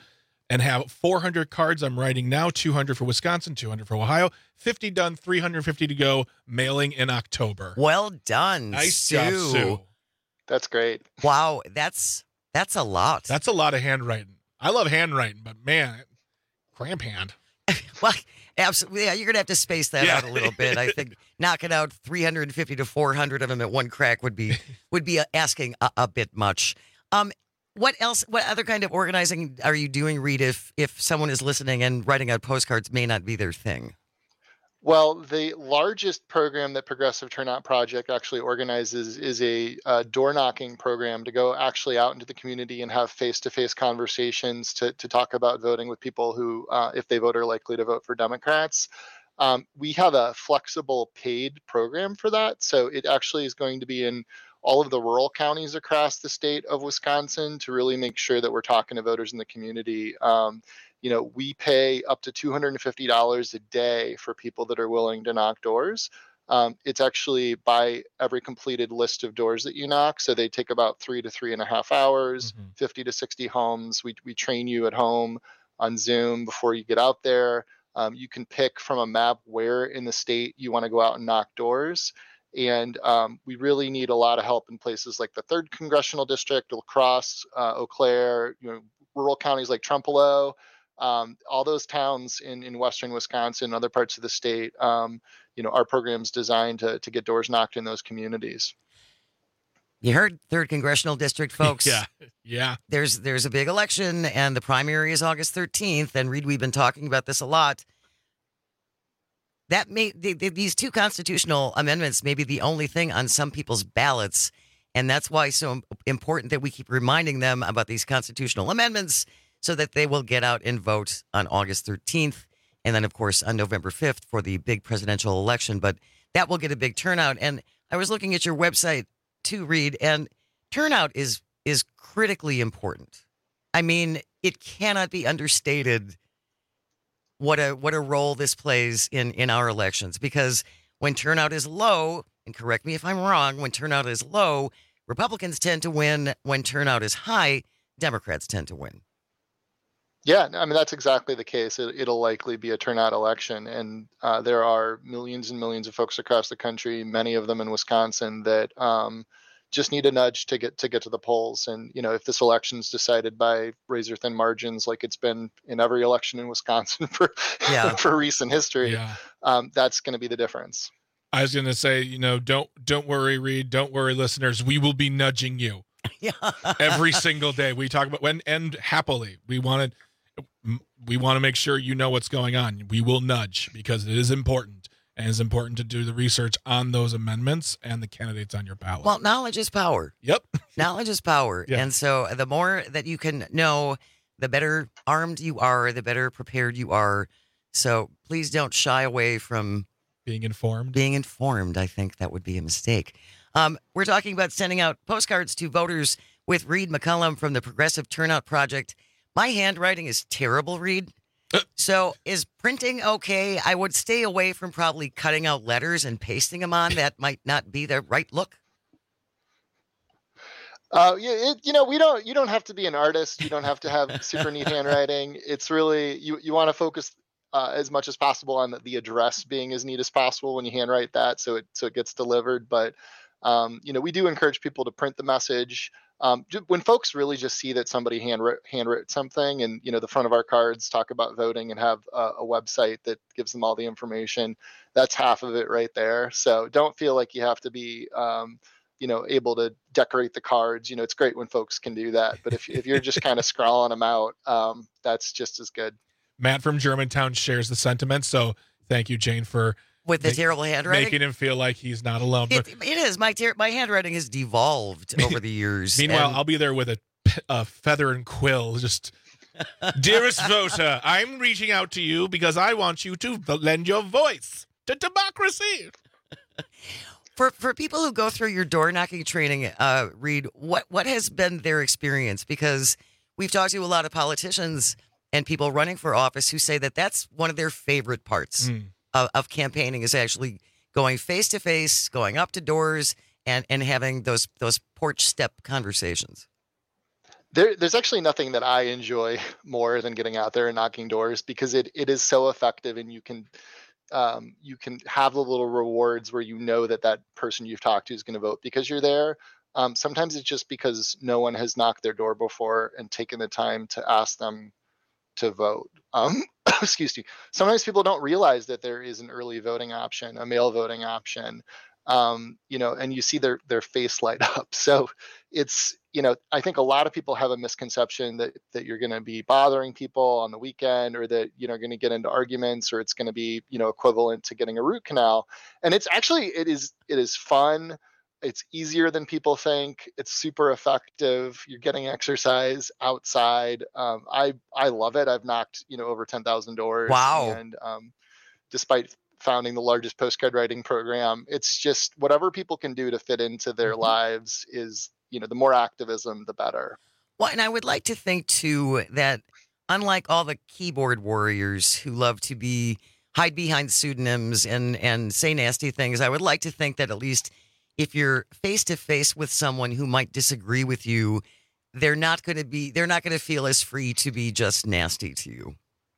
and have four hundred cards I'm writing now, two hundred for Wisconsin, two hundred for Ohio, fifty done, three hundred fifty to go, mailing in October. Well done, Nice Sue. job, Sue. That's great. Wow, that's that's a lot. That's a lot of handwriting. I love handwriting, but man, cramp hand. Well, absolutely. Yeah, you're going to have to space that Yeah. out a little bit. I think knocking out three hundred fifty to four hundred of them at one crack would be would be asking a, a bit much. Um, what else? What other kind of organizing are you doing, Reed? If if someone is listening and writing out postcards may not be their thing. Well, the largest program that Progressive Turnout Project actually organizes is a uh, door knocking program to go actually out into the community and have face-to-face conversations to, to talk about voting with people who, uh, if they vote, are likely to vote for Democrats. Um, we have a flexible paid program for that. So it actually is going to be in all of the rural counties across the state of Wisconsin to really make sure that we're talking to voters in the community. Um, You know, we pay up to two hundred fifty dollars a day for people that are willing to knock doors. Um, it's actually by every completed list of doors that you knock. So they take about three to three and a half hours, mm-hmm. fifty to sixty homes. We, we train you at home on Zoom before you get out there. Um, you can pick from a map where in the state you want to go out and knock doors. And um, we really need a lot of help in places like the third Congressional District, La Crosse, uh, Eau Claire, you know, rural counties like Trempealeau. Um, all those towns in, in western Wisconsin and other parts of the state, um, you know, our program's designed to, to get doors knocked in those communities. You heard third Congressional District, folks. Yeah, yeah. There's there's a big election, and the primary is August thirteenth. And Reed, we've been talking about this a lot. That may the, the, these two constitutional amendments may be the only thing on some people's ballots, and that's why it's so important that we keep reminding them about these constitutional amendments, so that they will get out and vote on August thirteenth. And then, of course, on November fifth for the big presidential election. But that will get a big turnout. And I was looking at your website, too, Reed, and turnout is is critically important. I mean, it cannot be understated what a what a role this plays in, in our elections. Because when turnout is low, and correct me if I'm wrong, when turnout is low, Republicans tend to win. When turnout is high, Democrats tend to win. Yeah, I mean, that's exactly the case. It, it'll likely be a turnout election. And uh, there are millions and millions of folks across the country, many of them in Wisconsin, that um, just need a nudge to get to get to the polls. And, you know, if this election is decided by razor thin margins, like it's been in every election in Wisconsin for, yeah. for recent history, Yeah. um, that's going to be the difference. I was going to say, you know, don't don't worry, Reed. Don't worry, listeners. We will be nudging you yeah. every single day. We talk about when and happily. We want to. We want to make sure you know what's going on. We will nudge because it is important, and it's important to do the research on those amendments and the candidates on your ballot. Well, knowledge is power. Yep. Knowledge is power. Yeah. And so the more that you can know, the better armed you are, the better prepared you are. So please don't shy away from being informed. Being informed. I think that would be a mistake. Um, we're talking about sending out postcards to voters with Reed McCullum from the Progressive Turnout Project. My handwriting is terrible, Reed. So is printing okay? I would stay away from probably cutting out letters and pasting them on. That might not be the right look. Uh, yeah, it, you know, we don't. You don't have to be an artist. You don't have to have super neat handwriting. It's really you. You want to focus uh, as much as possible on the, the address being as neat as possible when you handwrite that, so it so it gets delivered. But um, you know, we do encourage people to print the message. Um, when folks really just see that somebody handwrote, handwrote something, and you know the front of our cards talk about voting and have a, a website that gives them all the information, that's half of it right there. So don't feel like you have to be, um, you know, able to decorate the cards. You know, it's great when folks can do that, but if if you're just kind of scrawling them out, um, that's just as good. Matt from Germantown shares the sentiment, so thank you, Jane, for with the make, terrible handwriting, making him feel like he's not alone. It, it is my ter- my handwriting has devolved over the years. Meanwhile, and... I'll be there with a, a feather and quill, just dearest voter, I'm reaching out to you because I want you to lend your voice to democracy. For for people who go through your door knocking training, uh, Reed, what what has been their experience? Because we've talked to a lot of politicians and people running for office who say that that's one of their favorite parts. Mm. Of, of campaigning is actually going face to face, going up to doors, and, and having those those porch step conversations. There, there's actually nothing that I enjoy more than getting out there and knocking doors, because it, it is so effective, and you can um, you can have the little rewards where you know that that person you've talked to is going to vote because you're there. Um, sometimes it's just because no one has knocked their door before and taken the time to ask them to vote. Um, excuse me. Sometimes people don't realize that there is an early voting option, a mail voting option, um, you know, and you see their their face light up. So it's, you know, I think a lot of people have a misconception that that you're going to be bothering people on the weekend, or that, you know, going to get into arguments, or it's going to be, you know, equivalent to getting a root canal. And it's actually, it is, it is fun. It's easier than people think. It's super effective. You're getting exercise outside. Um, I I love it. I've knocked, you know, over ten thousand doors. Wow. And um, despite founding the largest postcard writing program, it's just whatever people can do to fit into their lives is, you know, the more activism, the better. Well, and I would like to think too that unlike all the keyboard warriors who love to be hide behind pseudonyms and and say nasty things, I would like to think that at least if you're face to face with someone who might disagree with you, they're not going to be, they're not going to feel as free to be just nasty to you.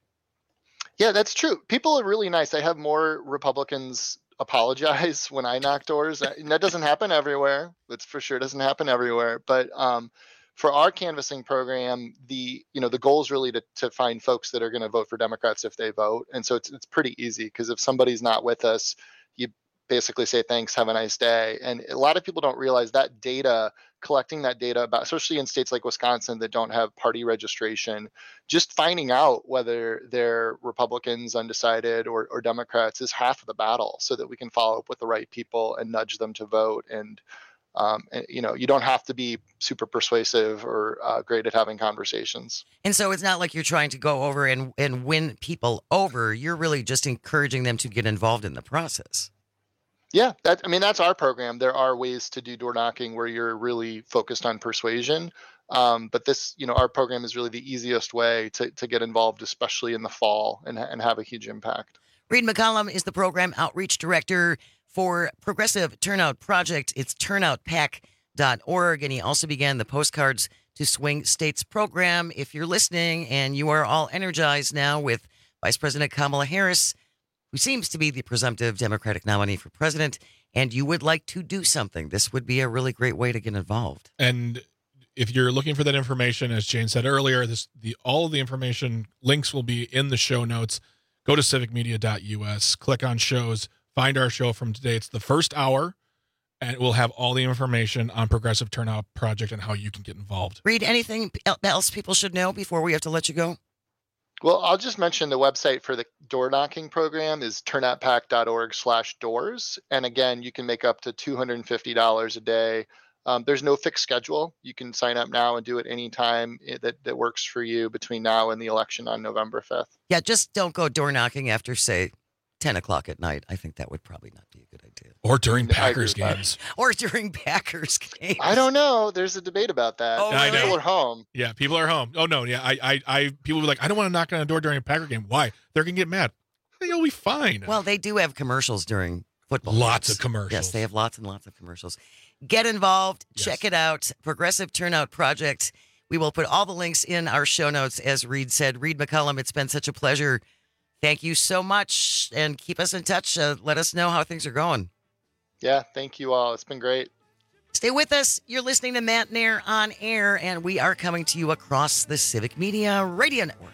Yeah, that's true. People are really nice. I have more Republicans apologize when I knock doors. And that doesn't happen everywhere. That's for sure. Doesn't happen everywhere. But um, for our canvassing program, the, you know, the goal is really to, to find folks that are going to vote for Democrats if they vote. And so it's, it's pretty easy, because if somebody's not with us, you basically say, thanks, have a nice day. And a lot of people don't realize that data, collecting that data about, especially in states like Wisconsin that don't have party registration, just finding out whether they're Republicans, undecided, or, or Democrats is half of the battle, so that we can follow up with the right people and nudge them to vote. And, um, and you know, you don't have to be super persuasive or uh, great at having conversations. And so it's not like you're trying to go over and, and win people over. You're really just encouraging them to get involved in the process. Yeah, that, I mean, that's our program. There are ways to do door knocking where you're really focused on persuasion. Um, but this, you know, our program is really the easiest way to, to get involved, especially in the fall, and, and have a huge impact. Reed McCollum is the program outreach director for Progressive Turnout Project. It's turnout pack dot org. And he also began the Postcards to Swing States program. If you're listening and you are all energized now with Vice President Kamala Harris, who seems to be the presumptive Democratic nominee for president, and you would like to do something, this would be a really great way to get involved. And if you're looking for that information, as Jane said earlier, this the all of the information links will be in the show notes. Go to civic media dot U S, click on shows, find our show from today. It's the first hour, and it will have all the information on Progressive Turnout Project and how you can get involved. Reed, anything else people should know before we have to let you go? Well, I'll just mention the website for the door knocking program is turnout pack dot org slash doors. And again, you can make up to two hundred fifty dollars a day. Um, there's no fixed schedule. You can sign up now and do it anytime that, that works for you between now and the election on November fifth. Yeah, just don't go door knocking after, say, ten o'clock at night. I think that would probably not be a good idea. Or during Packers games. Or during Packers games. I don't know. There's a debate about that. Oh, I know. People are home. Yeah, people are home. Oh, no, yeah. I, I, I people were like, I don't want to knock on a door during a Packer game. Why? They're going to get mad. You'll be fine. Well, they do have commercials during football. Lots games. of commercials. Yes, they have lots and lots of commercials. Get involved. Yes. Check it out. Progressive Turnout Project. We will put all the links in our show notes, as Reed said. Reed McCollum, it's been such a pleasure. Thank you so much, and keep us in touch. Uh, let us know how things are going. Yeah, thank you all. It's been great. Stay with us. You're listening to Matt Nair on Air, and we are coming to you across the Civic Media Radio Network.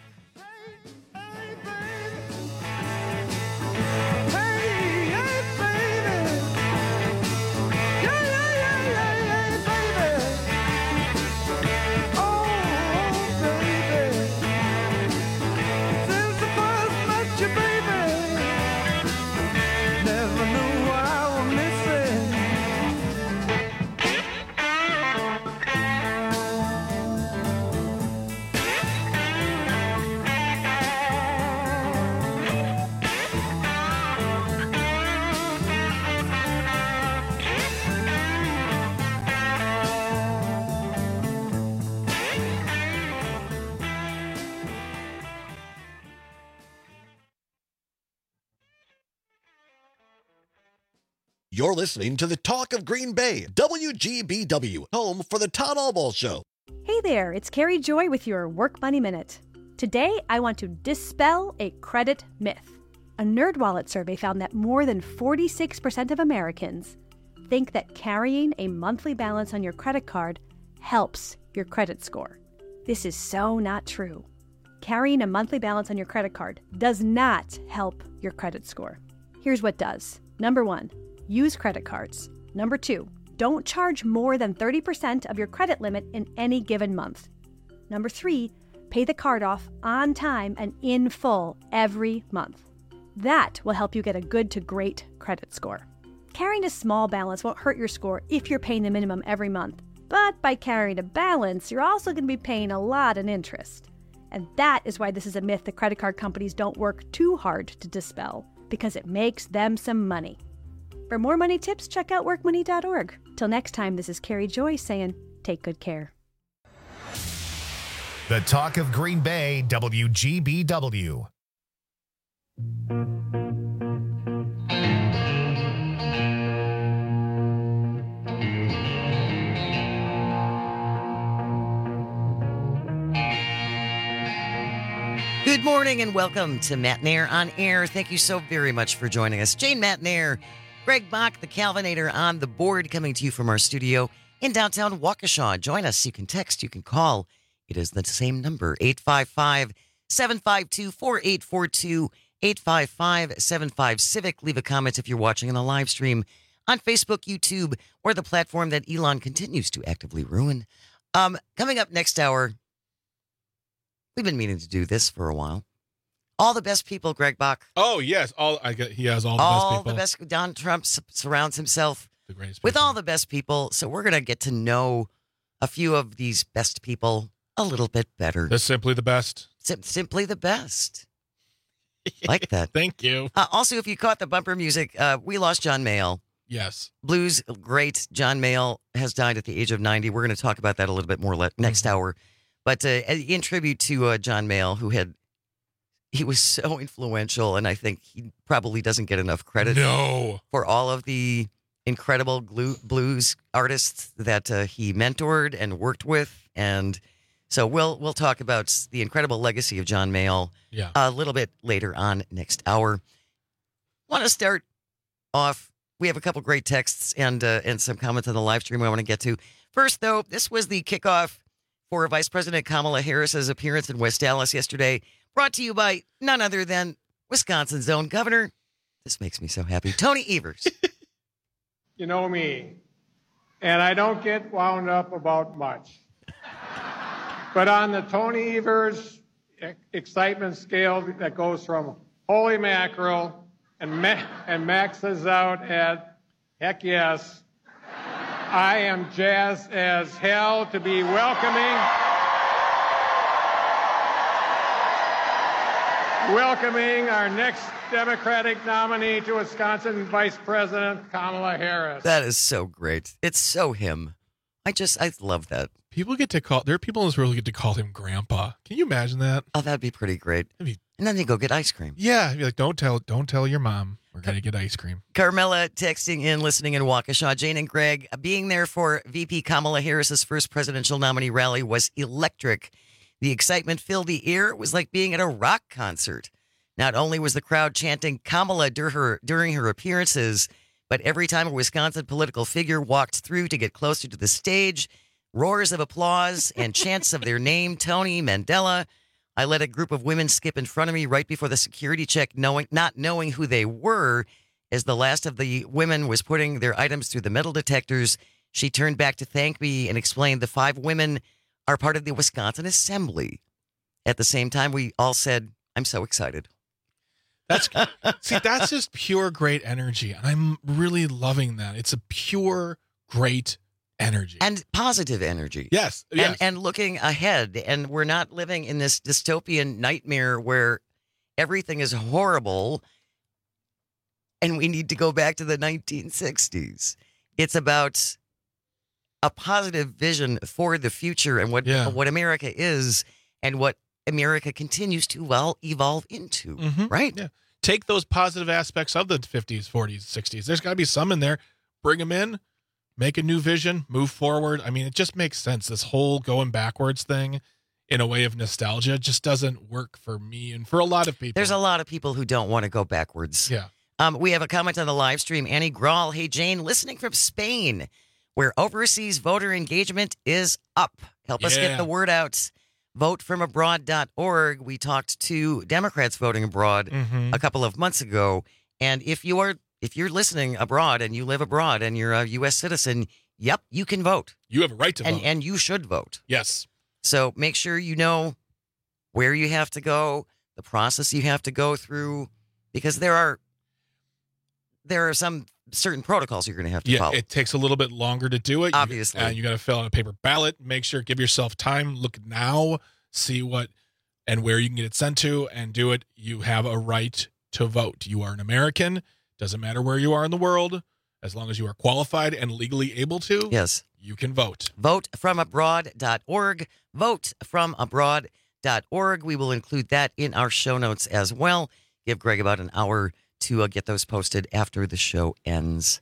You're listening to the Talk of Green Bay, W G B W, home for the Todd Albaugh Show. Hey there, it's Carrie Joy with your Work Money Minute. Today, I want to dispel a credit myth. A NerdWallet survey found that more than forty-six percent of Americans think that carrying a monthly balance on your credit card helps your credit score. This is so not true. Carrying a monthly balance on your credit card does not help your credit score. Here's what does. Number one, use credit cards. Number two, don't charge more than thirty percent of your credit limit in any given month. Number three, pay the card off on time and in full every month. That will help you get a good to great credit score. Carrying a small balance won't hurt your score if you're paying the minimum every month. But by carrying a balance, you're also going to be paying a lot in interest. And that is why this is a myth the credit card companies don't work too hard to dispel, because it makes them some money. For more money tips, check out work money dot org. Till next time, this is Carrie Joy saying, take good care. The Talk of Green Bay, W G B W. Good morning and welcome to Matt Nair on Air. Thank you so very much for joining us. Jane Matt Nair, Greg Bach, the Calvinator on the board, coming to you from our studio in downtown Waukesha. Join us. You can text, you can call. It is the same number, eight five five, seven five two, four eight four two, eight five five, seven five Civic. Leave a comment if you're watching on the live stream on Facebook, YouTube, or the platform that Elon continues to actively ruin. Um, coming up next hour, we've been meaning to do this for a while. All the best people, Greg Bach. Oh, yes. All I get, He has all the all best people. All the best. Donald Trump s- surrounds himself the greatest with all the best people. So we're going to get to know a few of these best people a little bit better. They're simply the best. Sim- simply the best. Like that. Thank you. Uh, also, if you caught the bumper music, uh, we lost John Mayall. Yes. Blues great John Mayall has died at the age of ninety. We're going to talk about that a little bit more le- next mm-hmm. hour. But uh, in tribute to uh, John Mayall, who had, he was so influential, and I think he probably doesn't get enough credit no. for all of the incredible glue, blues artists that uh, he mentored and worked with. And so we'll we'll talk about the incredible legacy of John Mayall yeah. a little bit later on next hour. Want to start off, we have a couple great texts and uh, and some comments on the live stream I want to get to. First, though, this was the kickoff for Vice President Kamala Harris's appearance in West Dallas yesterday, brought to you by none other than Wisconsin's own governor. This makes me so happy. Tony Evers. You know me, and I don't get wound up about much. But on the Tony Evers excitement scale that goes from holy mackerel and, ma- and maxes out at heck yes, I am jazzed as hell to be welcoming, welcoming our next Democratic nominee to Wisconsin Vice President, Kamala Harris. That is so great. It's so him. I just, I love that. People get to call, there are people in this world who get to call him Grandpa. Can you imagine that? Oh, that'd be pretty great. Be, and then they go get ice cream. Yeah. Be like, don't tell, don't tell your mom. We're going to get ice cream. Carmela texting in, listening in Waukesha. Jane and Greg, being there for V P Kamala Harris's first presidential nominee rally was electric. The excitement filled the air. It was like being at a rock concert. Not only was the crowd chanting Kamala dur- her, during her appearances, but every time a Wisconsin political figure walked through to get closer to the stage, roars of applause and chants of their name, Tony, Mandela. I let a group of women skip in front of me right before the security check, knowing not knowing who they were. As the last of the women was putting their items through the metal detectors, she turned back to thank me and explained the five women are part of the Wisconsin Assembly. At the same time, we all said, I'm so excited. That's see, that's just pure great energy. And I'm really loving that. It's a pure, great energy. And positive energy. Yes. yes. And, and looking ahead. And we're not living in this dystopian nightmare where everything is horrible and we need to go back to the nineteen sixties. It's about a positive vision for the future and what, yeah. what America is and what America continues to well evolve into, mm-hmm. right? Yeah. Take those positive aspects of the fifties, forties, sixties. There's got to be some in there. Bring them in. make a new vision, move forward. I mean, it just makes sense. This whole going backwards thing in a way of nostalgia just doesn't work for me and for a lot of people. There's a lot of people who don't want to go backwards. Yeah. Um, we have a comment on the live stream. Annie Grawl, hey, Jane, listening from Spain, where overseas voter engagement is up. Help us Yeah. get the word out. vote from abroad dot org. We talked to Democrats voting abroad Mhm. a couple of months ago. And if you are if you're listening abroad and you live abroad and you're a U S citizen, yep, you can vote. You have a right to and, vote. And you should vote. Yes. So make sure you know where you have to go, the process you have to go through, because there are there are some certain protocols you're going to have to Yeah, follow. it takes a little bit longer to do it. You- Obviously. and you got to fill out a paper ballot. Make sure, give yourself time. Look now, see what and where you can get it sent to and do it. You have a right to vote. You are an American. Doesn't matter where you are in the world. As long as you are qualified and legally able to, yes, you can vote. vote from abroad dot org. vote from abroad dot org. We will include that in our show notes as well. Give Greg about an hour to uh, get those posted after the show ends.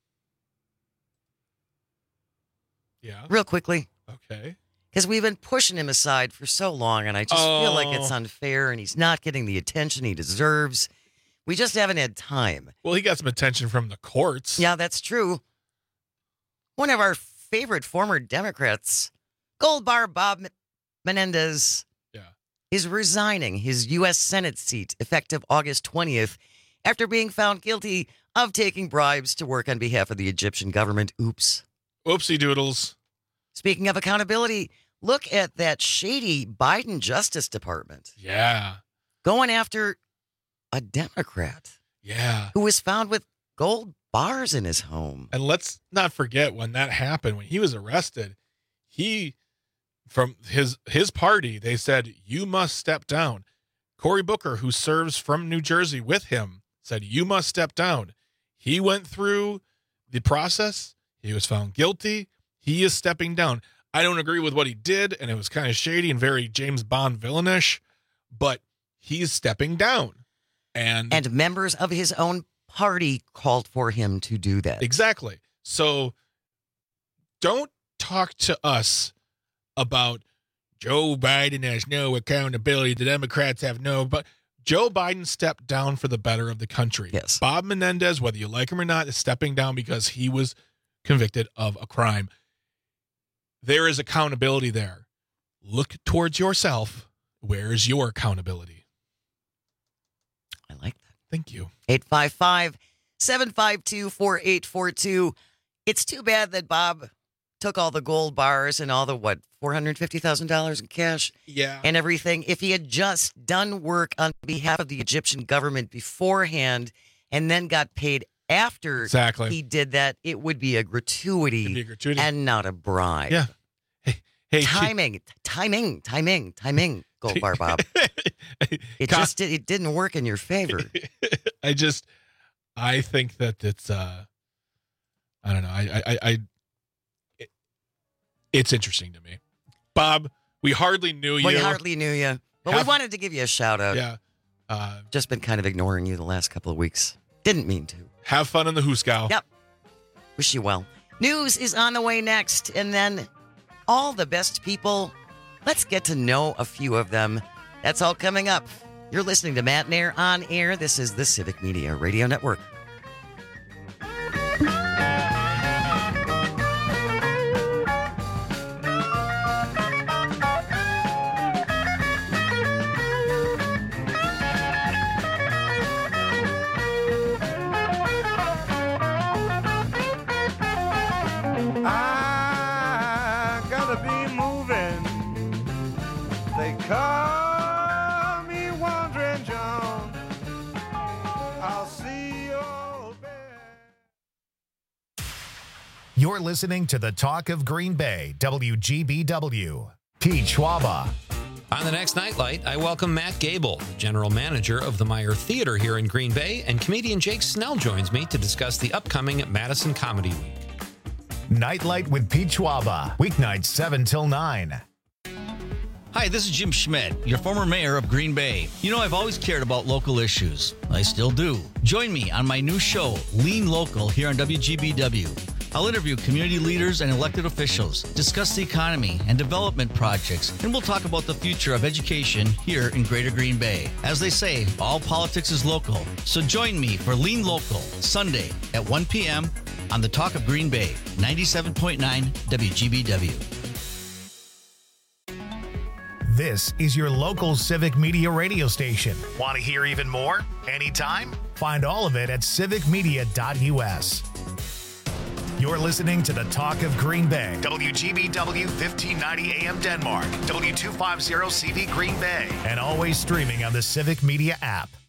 Yeah. Real quickly. Okay. Because we've been pushing him aside for so long, and I just feel like it's Oh. unfair, and he's not getting the attention he deserves. We just haven't had time. Well, he got some attention from the courts. Yeah, that's true. One of our favorite former Democrats, Gold Bar Bob Menendez, yeah. is resigning his U S Senate seat effective August twentieth after being found guilty of taking bribes to work on behalf of the Egyptian government. Oops. Oopsie doodles. Speaking of accountability, look at that shady Biden Justice Department Yeah. going after a Democrat Yeah. who was found with gold bars in his home. And let's not forget when that happened, when he was arrested, he, from his his party, they said, you must step down. Cory Booker, who serves from New Jersey with him, said, you must step down. He went through the process. He was found guilty. He is stepping down. I don't agree with what he did, and it was kind of shady and very James Bond villainish, but he's stepping down. And And members of his own party called for him to do that. Exactly. So don't talk to us about Joe Biden has no accountability. The Democrats have no, but Joe Biden stepped down for the better of the country. Yes. Bob Menendez, whether you like him or not, is stepping down because he was convicted of a crime. There is accountability there. Look towards yourself. Where is your accountability? I like that. Thank you. eight five five, seven five two, four eight four two. It's too bad that Bob took all the gold bars and all the, what, four hundred fifty thousand dollars in cash? Yeah. And everything. If he had just done work on behalf of the Egyptian government beforehand and then got paid after Exactly. he did that, it would be a gratuity, It'd be a gratuity. and not a bribe. Yeah. Hey, hey, timing, timing, timing, timing, Gold Bar Bob. It Con- just did, it didn't work in your favor. I just, I think that it's, uh, I don't know. I, I, I, it, it's interesting to me. Bob, we hardly knew you. We hardly knew you, but Have- we wanted to give you a shout out. Yeah. Uh, Just been kind of ignoring you the last couple of weeks. Didn't mean to. have fun in the Hooskow. Yep. Wish you well. News is on the way next, and then all the best people. Let's get to know a few of them. That's all coming up. You're listening to Matt Nair on air. This is the Civic Media Radio Network. I gotta be moving. They call me Wandering John. I'll see you. You're listening to the Talk of Green Bay, W G B W. Pete Schwaba. On the next Nightlight, I welcome Matt Gable, the general manager of the Meyer Theater here in Green Bay, and comedian Jake Snell joins me to discuss the upcoming Madison Comedy Week. Nightlight with Pete Schwaba. Weeknights seven till nine. Hi, this is Jim Schmidt, your former mayor of Green Bay. You know, I've always cared about local issues. I still do. Join me on my new show, Lean Local, here on W G B W. I'll interview community leaders and elected officials, discuss the economy and development projects, and we'll talk about the future of education here in Greater Green Bay. As they say, all politics is local. So join me for Lean Local, Sunday at one p.m. on the Talk of Green Bay, ninety-seven point nine W G B W. This is your local Civic Media radio station. Want to hear even more? Anytime? Find all of it at civic media dot u s. You're listening to the Talk of Green Bay, W G B W fifteen ninety A M Denmark, W two fifty C V Green Bay, and always streaming on the Civic Media app.